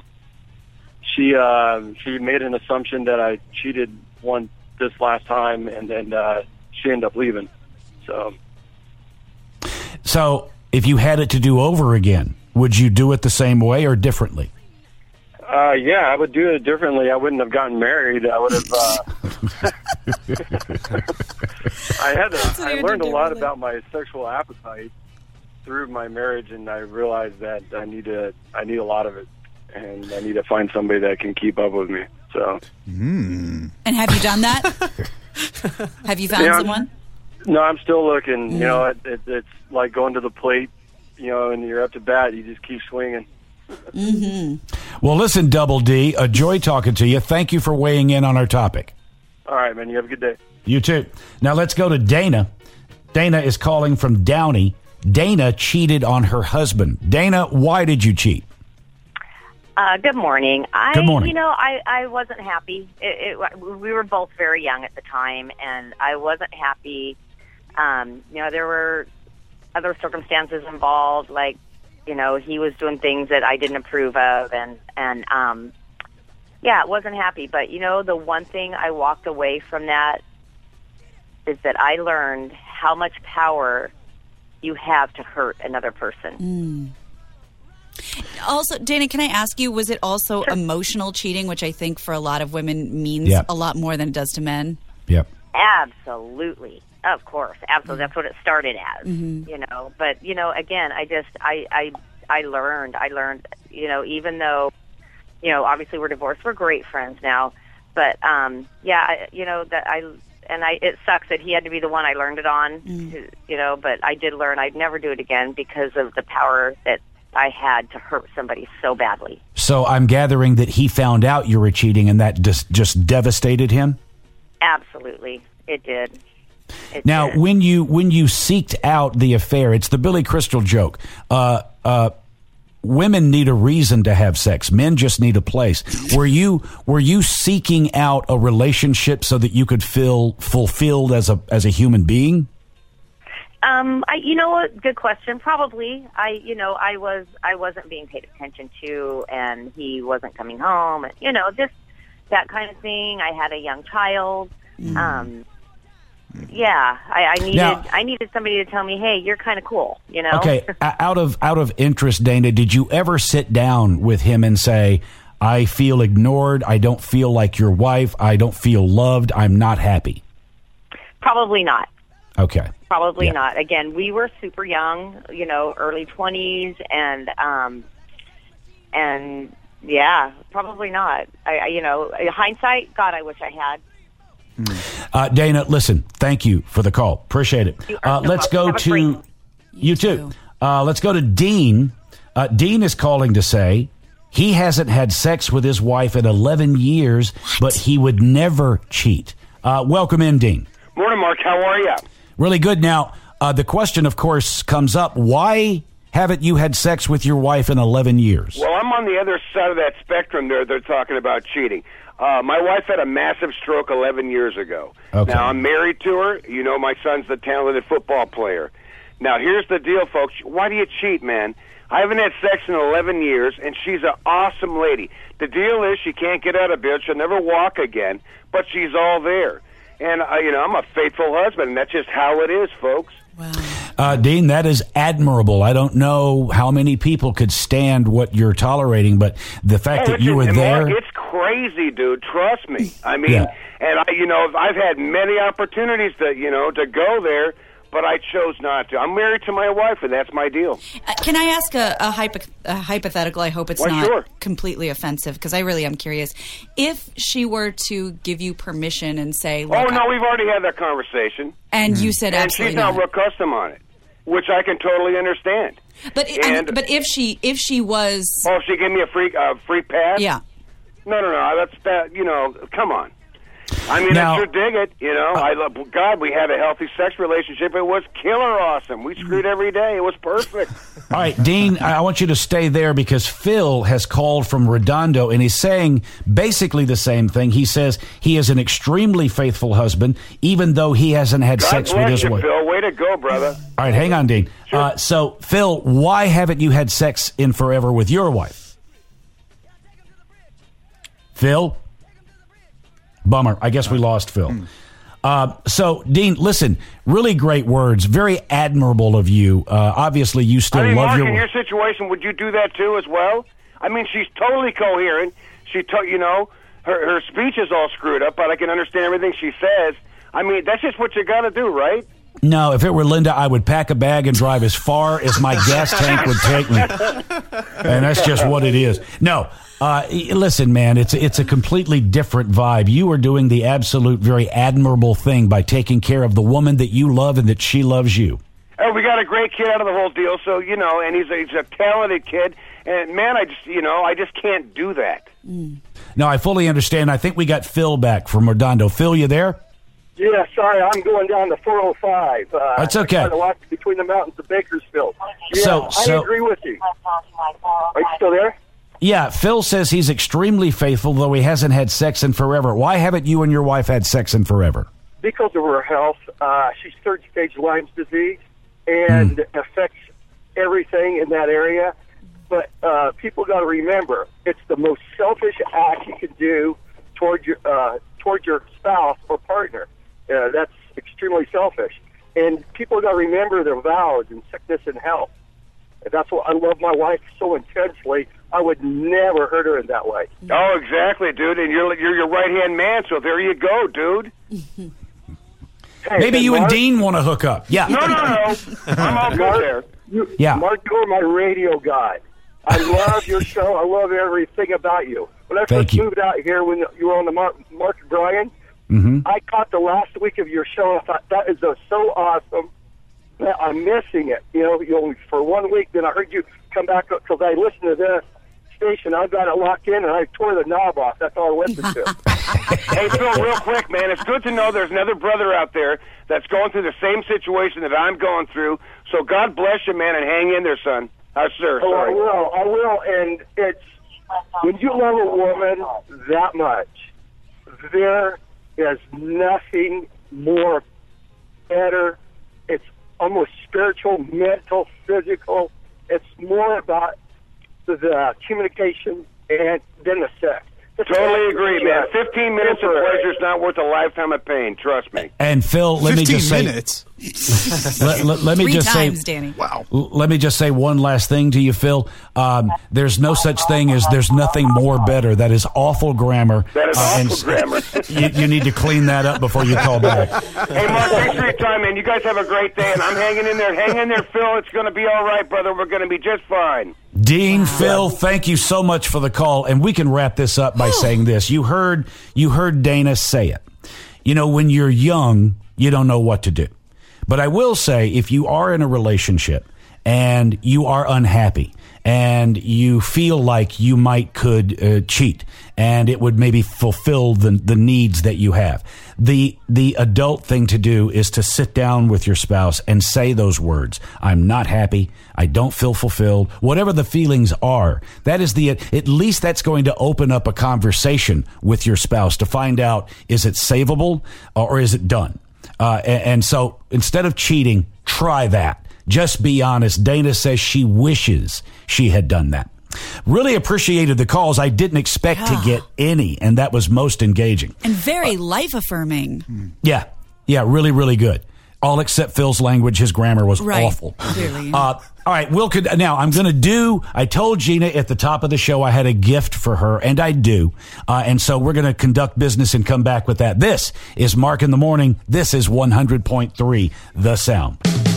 She made an assumption that I cheated this last time, and then she ended up leaving. So if you had it to do over again, would you do it the same way or differently? Yeah, I would do it differently. I wouldn't have gotten married. I would have. I learned a lot about my sexual appetite through my marriage, and I realized that I need a lot of it, and I need to find somebody that can keep up with me. So. And have you done that? Have you found someone? No, I'm still looking. It's like going to the plate, and you're up to bat. You just keep swinging. Mm-hmm. Well, listen, Double D, a joy talking to you. Thank you for weighing in on our topic. All right, man. You have a good day. You too. Now let's go to Dana. Dana is calling from Downey. Dana cheated on her husband. Dana, why did you cheat? Good morning. Good morning. I wasn't happy. We were both very young at the time, and I wasn't happy. There were other circumstances involved, like, he was doing things that I didn't approve of, and it wasn't happy. But, the one thing I walked away from that is that I learned how much power you have to hurt another person. Also, Dana, can I ask you, was it also emotional cheating, which I think for a lot of women means a lot more than it does to men? Yep. Absolutely. Of course. Absolutely. That's what it started as, But, again, I learned, even though, obviously we're divorced, we're great friends now. But, that it sucks that he had to be the one I learned it on, you know, but I did learn I'd never do it again because of the power that I had to hurt somebody so badly. So I'm gathering that he found out you were cheating, and that just devastated him? Absolutely. It did. Now, when you seeked out the affair, it's the Billy Crystal joke. Women need a reason to have sex. Men just need a place. Were you seeking out a relationship so that you could feel fulfilled as a human being? You know what? Good question. Probably. I wasn't being paid attention to, and he wasn't coming home, and, you know, just that kind of thing. I had a young child. Yeah, I needed somebody to tell me, hey, you're kind of cool, you know? Okay, out of interest, Dana, did you ever sit down with him and say, I feel ignored, I don't feel like your wife, I don't feel loved, I'm not happy? Probably not. Okay. Probably not. Again, we were super young, you know, early 20s, and yeah, probably not. You know, hindsight, God, I wish I had. Dana, listen, thank you for the call. Appreciate it. Let's go to you too. Let's go to Dean. Dean is calling to say he hasn't had sex with his wife in 11 years, but he would never cheat. Welcome in, Dean. Morning, Mark. How are you? Really good. Now, the question, of course, comes up. Why haven't you had sex with your wife in 11 years? Well, I'm on the other side of that spectrum there. They're talking about cheating. My wife had a massive stroke 11 years ago. Okay. Now, I'm married to her. You know, my son's the talented football player. Now, here's the deal, folks. Why do you cheat, man? I haven't had sex in 11 years, and she's an awesome lady. The deal is she can't get out of bed. She'll never walk again, but she's all there. And, you know, I'm a faithful husband, and that's just how it is, folks. Dean, that is admirable. I don't know how many people could stand what you're tolerating, but the fact that you were there... Mark, it's crazy, dude. Trust me. I mean, and I've had many opportunities to go there, but I chose not to. I'm married to my wife, and that's my deal. Can I ask a hypothetical? I hope it's not completely offensive, because I really am curious. If she were to give you permission and say... Look, no, we've already had that conversation. And you said absolutely not. And she's not real custom on it, which I can totally understand. But if she was... Oh, if she gave me a free pass? Yeah. No, come on. I mean, I sure dig it. You know, I love God. We had a healthy sex relationship. It was killer awesome. We screwed every day. It was perfect. All right, Dean, I want you to stay there because Phil has called from Redondo, and he's saying basically the same thing. He says he is an extremely faithful husband, even though he hasn't had sex with his wife. Phil. Way to go, brother. All right, hang on, Dean. Sure. So, Phil, why haven't you had sex in forever with your wife? Phil? Bummer. I guess we lost Phil. So, Dean, listen, really great words. Very admirable of you. Obviously, you still love Mark, your... in your situation, would you do that too as well? I mean, she's totally coherent. Her speech is all screwed up, but I can understand everything she says. I mean, that's just what you got to do, right? No, if it were Linda, I would pack a bag and drive as far as my gas tank would take me. And that's just what it is. No, listen, man, it's a completely different vibe. You are doing the absolute very admirable thing by taking care of the woman that you love and that she loves you. Oh, we got a great kid out of the whole deal, so, and he's a talented kid. And, man, I just can't do that. No, I fully understand. I think we got Phil back from Redondo. Phil, you there? Yeah, sorry, I'm going down to 405. That's okay. I try to walk between the mountains of Bakersfield. Yeah, I agree with you. Are you still there? Yeah, Phil says he's extremely faithful, though he hasn't had sex in forever. Why haven't you and your wife had sex in forever? Because of her health. She's third-stage Lyme's disease, and it affects everything in that area. But people got to remember, it's the most selfish act you can do toward your spouse or partner. That's extremely selfish. And people got to remember their vows in sickness and health. And that's what I love my wife so intensely. I would never hurt her in that way. Oh, exactly, dude. And you're your right-hand man, so there you go, dude. Hey, maybe you Mark, and Dean want to hook up. Yeah. No. I'm all good there. Mark, you're my radio guy. I love your show. I love everything about you. When I first moved out here, when you were on the Mark and Brian, Mm-hmm. I caught the last week of your show. I thought that is so awesome that I'm missing it. You know, for 1 week, then I heard you come back because I listened to this station. I got it locked in, and I tore the knob off. That's all I listened to. Hey, Phil, real quick, man, it's good to know there's another brother out there that's going through the same situation that I'm going through. So God bless you, man, and hang in there, son. Sir, Oh, sorry. I will. And it's when you love a woman that much, there is nothing more better. It's almost spiritual, mental, physical. It's more about the communication and then the sex. Totally agree, man. 15 minutes of pleasure is not worth a lifetime of pain. Trust me. And Phil, let me just say, let me Three just times, say, Danny. Wow. Let me just say one last thing to you, Phil. There's no such thing as there's nothing more better. That is awful grammar. That is awful grammar. You need to clean that up before you call back. Hey, Mark, thanks for your time, man. You guys have a great day, and I'm hanging in there. Hang in there, Phil. It's going to be all right, brother. We're going to be just fine. Dean, Phil, thank you so much for the call, and we can wrap this up by saying this. You heard Dana say it. You know, when you're young, you don't know what to do. But I will say, if you are in a relationship and you are unhappy and you feel like you could cheat and it would maybe fulfill the needs that you have, the adult thing to do is to sit down with your spouse and say those words. I'm not happy. I don't feel fulfilled. Whatever the feelings are, that is at least that's going to open up a conversation with your spouse to find out, is it savable or is it done? And so instead of cheating, try that. Just be honest. Dana says she wishes she had done that. Really appreciated the calls. I didn't expect to get any, and that was most engaging. And very life-affirming. Yeah, really, really good. All except Phil's language. His grammar was awful. Clearly. All right, now I'm going to do, I told Gina at the top of the show I had a gift for her, and I do. And so we're going to conduct business and come back with that. This is Mark in the Morning. This is 100.3 The Sound.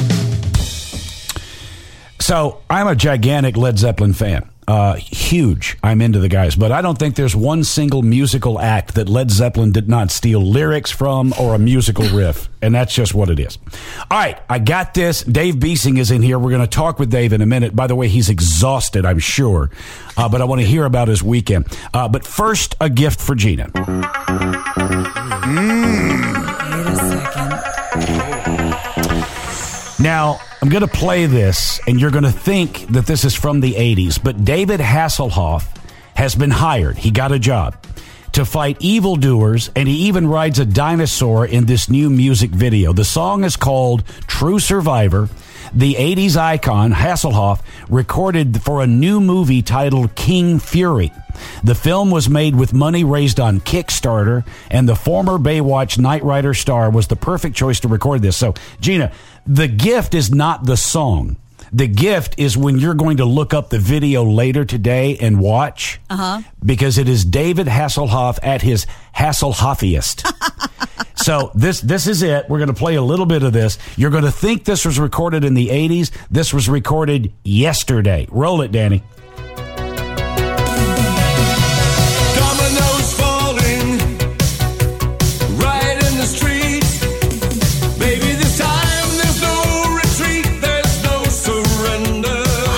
So I'm a gigantic Led Zeppelin fan. Huge. I'm into the guys, but I don't think there's one single musical act that Led Zeppelin did not steal lyrics from or a musical riff, and that's just what it is. All right, I got this. Dave Beasing is in here. We're going to talk with Dave in a minute. By the way, he's exhausted, I'm sure, but I want to hear about his weekend. But first, a gift for Gina. Wait a second. Now, I'm going to play this, and you're going to think that this is from the 80s, but David Hasselhoff has been hired. He got a job to fight evildoers, and he even rides a dinosaur in this new music video. The song is called True Survivor. The 80s icon, Hasselhoff, recorded for a new movie titled King Fury. The film was made with money raised on Kickstarter, and the former Baywatch Knight Rider star was the perfect choice to record this. So, Gina, the gift is not the song. The gift is when you're going to look up the video later today and watch, because it is David Hasselhoff at his Hasselhoffiest. So this is it. We're going to play a little bit of this. You're going to think this was recorded in the 80s. This was recorded yesterday. Roll it, Danny. Dominoes falling right in the street. Baby, this time there's no retreat, there's no surrender.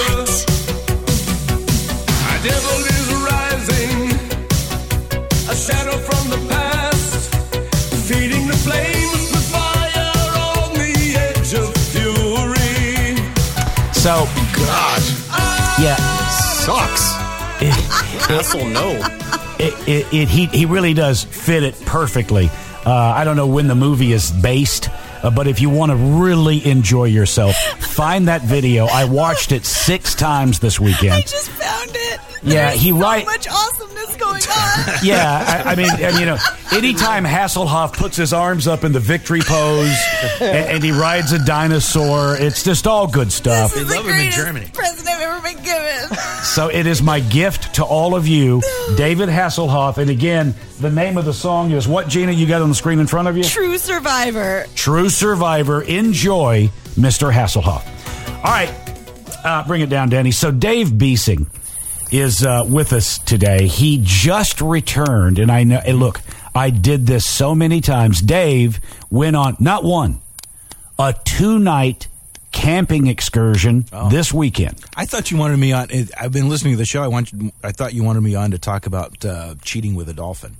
A devil is rising, a shadow from the past, feeding the flames with fire on the edge of fury. So, gosh, yeah, sucks. Hassel, no. He really does fit it perfectly. I don't know when the movie is based, but if you want to really enjoy yourself, find that video. I watched it 6 times this weekend. I just found it. Yeah, There's he so write- much awesomeness going on. Yeah, I mean, you know, anytime Hasselhoff puts his arms up in the victory pose and he rides a dinosaur, it's just all good stuff. This is the greatest present I've ever been given. So it is my gift to all of you, David Hasselhoff. And again, the name of the song is what, Gina, you got on the screen in front of you? True Survivor. True Survivor. Enjoy, Mr. Hasselhoff. All right, bring it down, Danny. So Dave Beasing is with us today. He just returned, and I know. And look, I did this so many times. Dave went on, not one, a 2-night camping excursion this weekend. I thought you wanted me on. I've been listening to the show. I thought you wanted me on to talk about cheating with a dolphin.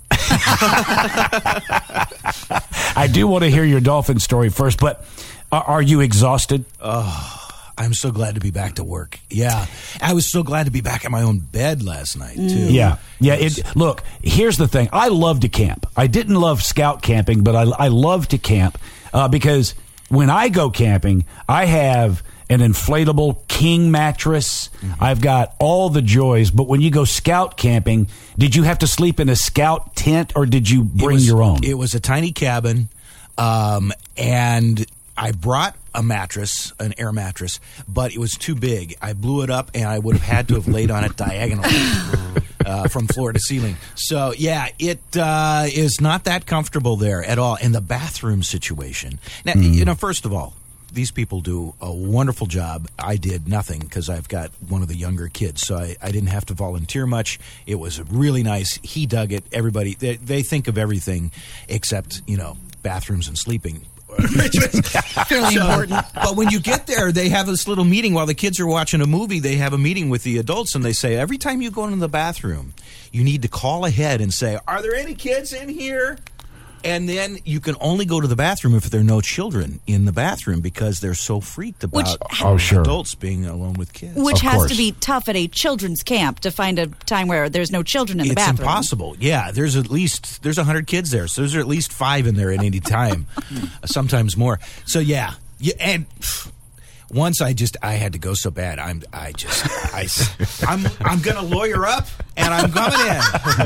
I do want to hear your dolphin story first, but are you exhausted? I'm so glad to be back to work. Yeah. I was so glad to be back in my own bed last night, too. Yeah. Look, here's the thing. I love to camp. I didn't love scout camping, but I love to camp because when I go camping, I have an inflatable king mattress. I've got all the joys. But when you go scout camping, did you have to sleep in a scout tent or did you bring your own? It was a tiny cabin, and I brought a mattress, an air mattress, but it was too big. I blew it up, and I would have had to have laid on it diagonally from floor to ceiling. So, yeah, it is not that comfortable there at all. And the bathroom situation. Now, first of all, these people do a wonderful job. I did nothing because I've got one of the younger kids, so I didn't have to volunteer much. It was really nice. He dug it. Everybody, they think of everything except, bathrooms and sleeping. Fairly important. But when you get there, they have this little meeting while the kids are watching a movie. They have a meeting with the adults, and they say, every time you go into the bathroom, you need to call ahead and say, are there any kids in here? And then you can only go to the bathroom if there are no children in the bathroom because they're so freaked about adults being alone with kids. Which has to be tough at a children's camp to find a time where there's no children in the bathroom. It's impossible. Yeah, there's 100 kids there, so there's at least 5 in there at any time, sometimes more. So yeah, and once I had to go so bad. I'm going to lawyer up, and I'm coming in.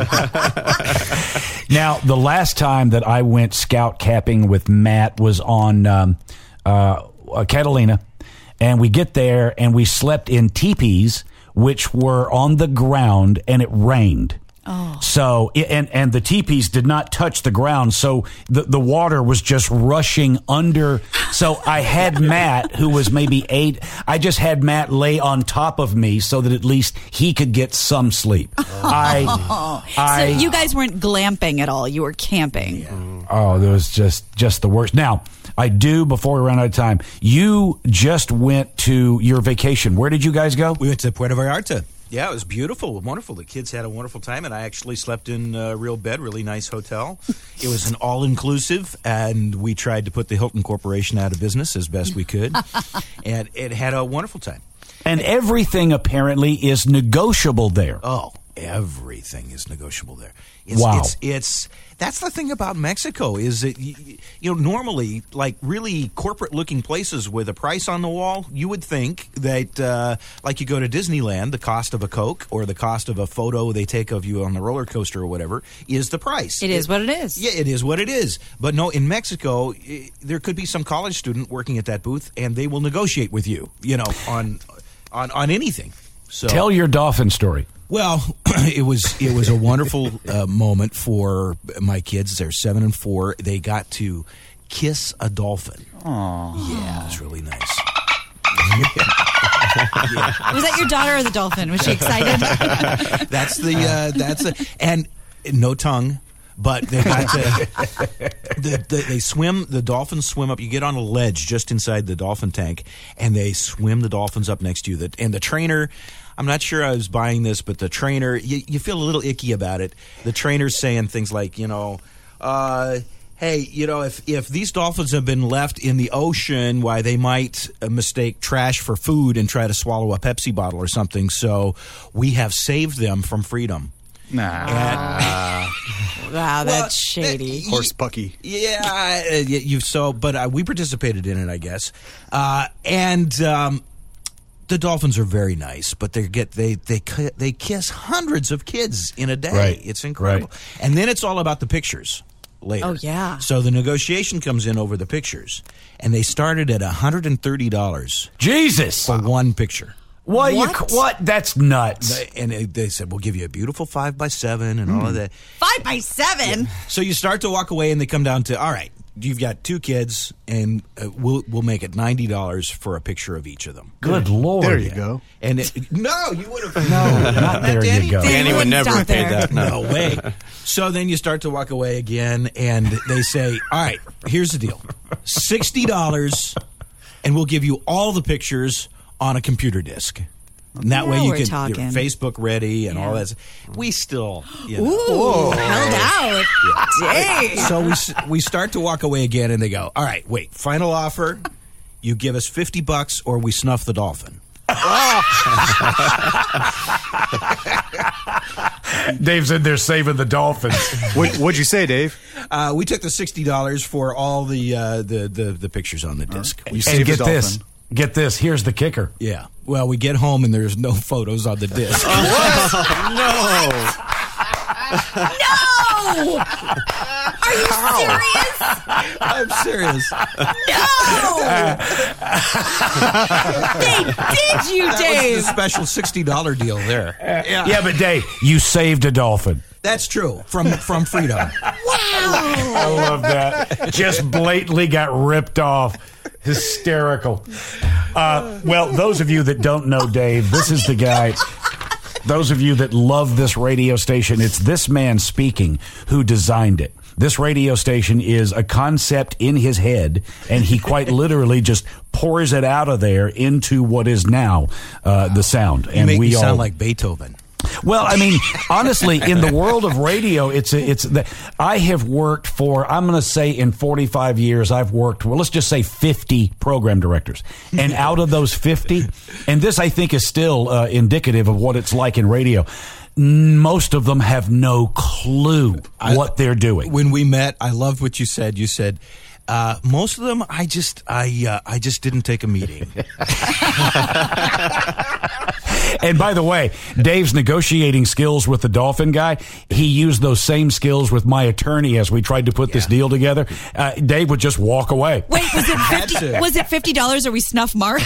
Now, the last time that I went scout camping with Matt was on Catalina, and we get there and we slept in teepees, which were on the ground, and it rained. Oh. So, and the teepees did not touch the ground, so the water was just rushing under. So I had Matt, who was maybe 8, I just had Matt lay on top of me so that at least he could get some sleep. So you guys weren't glamping at all, you were camping. Yeah. Oh, that was just the worst. Now, I do, before we run out of time, you just went to your vacation. Where did you guys go? We went to Puerto Vallarta. Yeah, it was beautiful, wonderful. The kids had a wonderful time, and I actually slept in a real bed, really nice hotel. It was an all-inclusive, and we tried to put the Hilton Corporation out of business as best we could, and it had a wonderful time. And everything apparently is negotiable there. Oh, everything is negotiable there. Wow. That's the thing about Mexico is that, normally, like really corporate-looking places with a price on the wall, you would think that, like you go to Disneyland, the cost of a Coke or the cost of a photo they take of you on the roller coaster or whatever is the price. It is what it is. Yeah, it is what it is. But no, in Mexico, there could be some college student working at that booth, and they will negotiate with you, on anything. So tell your dolphin story. Well, it was a wonderful moment for my kids. They're 7 and 4. They got to kiss a dolphin. Aww. Yeah, it was really nice. Was that your daughter or the dolphin? Was she excited? And no tongue. But they got to, they swim, the dolphins swim up. You get on a ledge just inside the dolphin tank, and they swim the dolphins up next to you. And the trainer, I'm not sure I was buying this, but the trainer, you feel a little icky about it. The trainer's saying things like, hey, if these dolphins have been left in the ocean, why they might mistake trash for food and try to swallow a Pepsi bottle or something. So we have saved them from freedom. Wow, that's shady. Horse Bucky. Yeah, but we participated in it, I guess. The dolphins are very nice, but they kiss hundreds of kids in a day. Right. It's incredible. Right. And then it's all about the pictures later. Oh, yeah. So the negotiation comes in over the pictures, and they started at $130. Jesus! For one picture. What? That's nuts. And they said, we'll give you a beautiful 5x7 and all of that. 5x7? Yeah. So you start to walk away, and they come down to, all right, you've got 2 kids, and we'll make it $90 for a picture of each of them. Good Lord. There you go. And no, you would have. No, not there you go. Danny would never have paid that. No way. So then you start to walk away again, and they say, all right, here's the deal. $60, and we'll give you all the pictures on a computer disk. And that way you can get Facebook ready and all that. We still, held out. Dang. So we start to walk away again, and they go, all right, wait, final offer. You give us $50 or we snuff the dolphin. Dave's in there saving the dolphins. What'd you say, Dave? We took the $60 for all the pictures on the disc. And get this. Get this. Here's the kicker. Yeah. Well, we get home and there's no photos on the disc. No! Are you serious? I'm serious. No! They did you, That Dave. was the special $60 deal there. Yeah, but Dave, you saved a dolphin. That's true. From Freedom. Wow. I love that. Just blatantly got ripped off. Hysterical. Well, those of you that don't know Dave, this is the guy. Those of you that love this radio station, it's this man speaking who designed it. This radio station is a concept in his head, and he quite literally just pours it out of there into what is now the sound. You And make we me all sound like Beethoven. Well, I mean, honestly, in the world of radio, I have worked for, I'm going to say in 45 years, I've worked, well, let's just say 50 program directors. And out of those 50, and this I think is still indicative of what it's like in radio, most of them have no clue what they're doing. When we met, I loved what you said. You said, most of them, I just didn't take a meeting. And by the way, Dave's negotiating skills with the Dolphin guy, he used those same skills with my attorney as we tried to put this deal together. Dave would just walk away. Wait, was it $50 or we snuff Mark?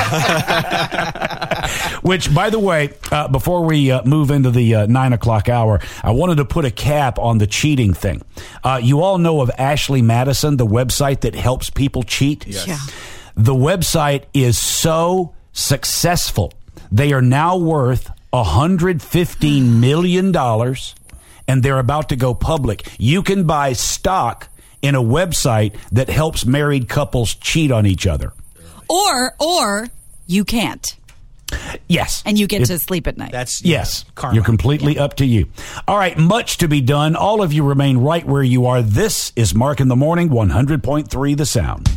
Which, by the way, before we move into the 9 o'clock hour, I wanted to put a cap on the cheating thing. You all know of Ashley Madison, the website that helps people cheat? Yes. Yeah. The website is so successful. They are now worth $115 million, and they're about to go public. You can buy stock in a website that helps married couples cheat on each other. Or you can't. Yes. And you get to sleep at night. Yes. You're completely up to you. All right, much to be done. All of you remain right where you are. This is Mark in the Morning, 100.3 The Sound.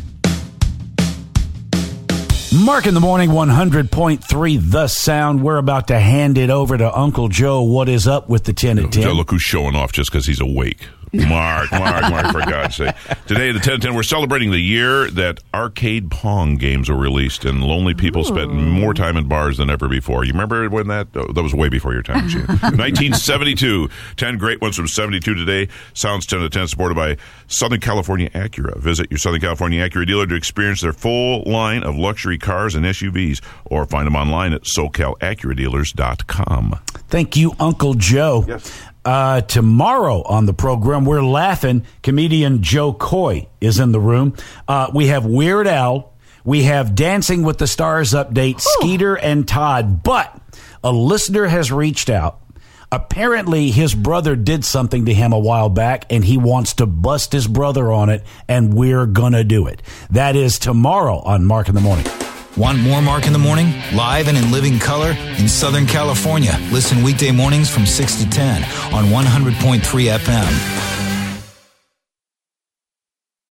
Mark in the Morning, 100.3 The Sound. We're about to hand it over to Uncle Joe. What is up with the 10 at 10? Joe, look who's showing off just because he's awake. Mark, for God's sake. Today, the 10 at 10, we're celebrating the year that arcade Pong games were released, and lonely people spent more time in bars than ever before. You remember when that was way before your time, Gene. 1972. 10 great ones from 72 today. Sounds 10 at 10, supported by Southern California Acura. Visit your Southern California Acura dealer to experience their full line of luxury cars and SUVs, or find them online at SoCalAcuraDealers.com. Thank you, Uncle Joe. Yes. Tomorrow on the program, we're laughing. Comedian Joe Coy is in the room. We have Weird Al. We have Dancing with the Stars update, Skeeter and Todd. But a listener has reached out. Apparently, his brother did something to him a while back, and he wants to bust his brother on it, and we're going to do it. That is tomorrow on Mark in the Morning. Want more Mark in the Morning? Live and in living color in Southern California. Listen weekday mornings from 6 to 10 on 100.3 FM.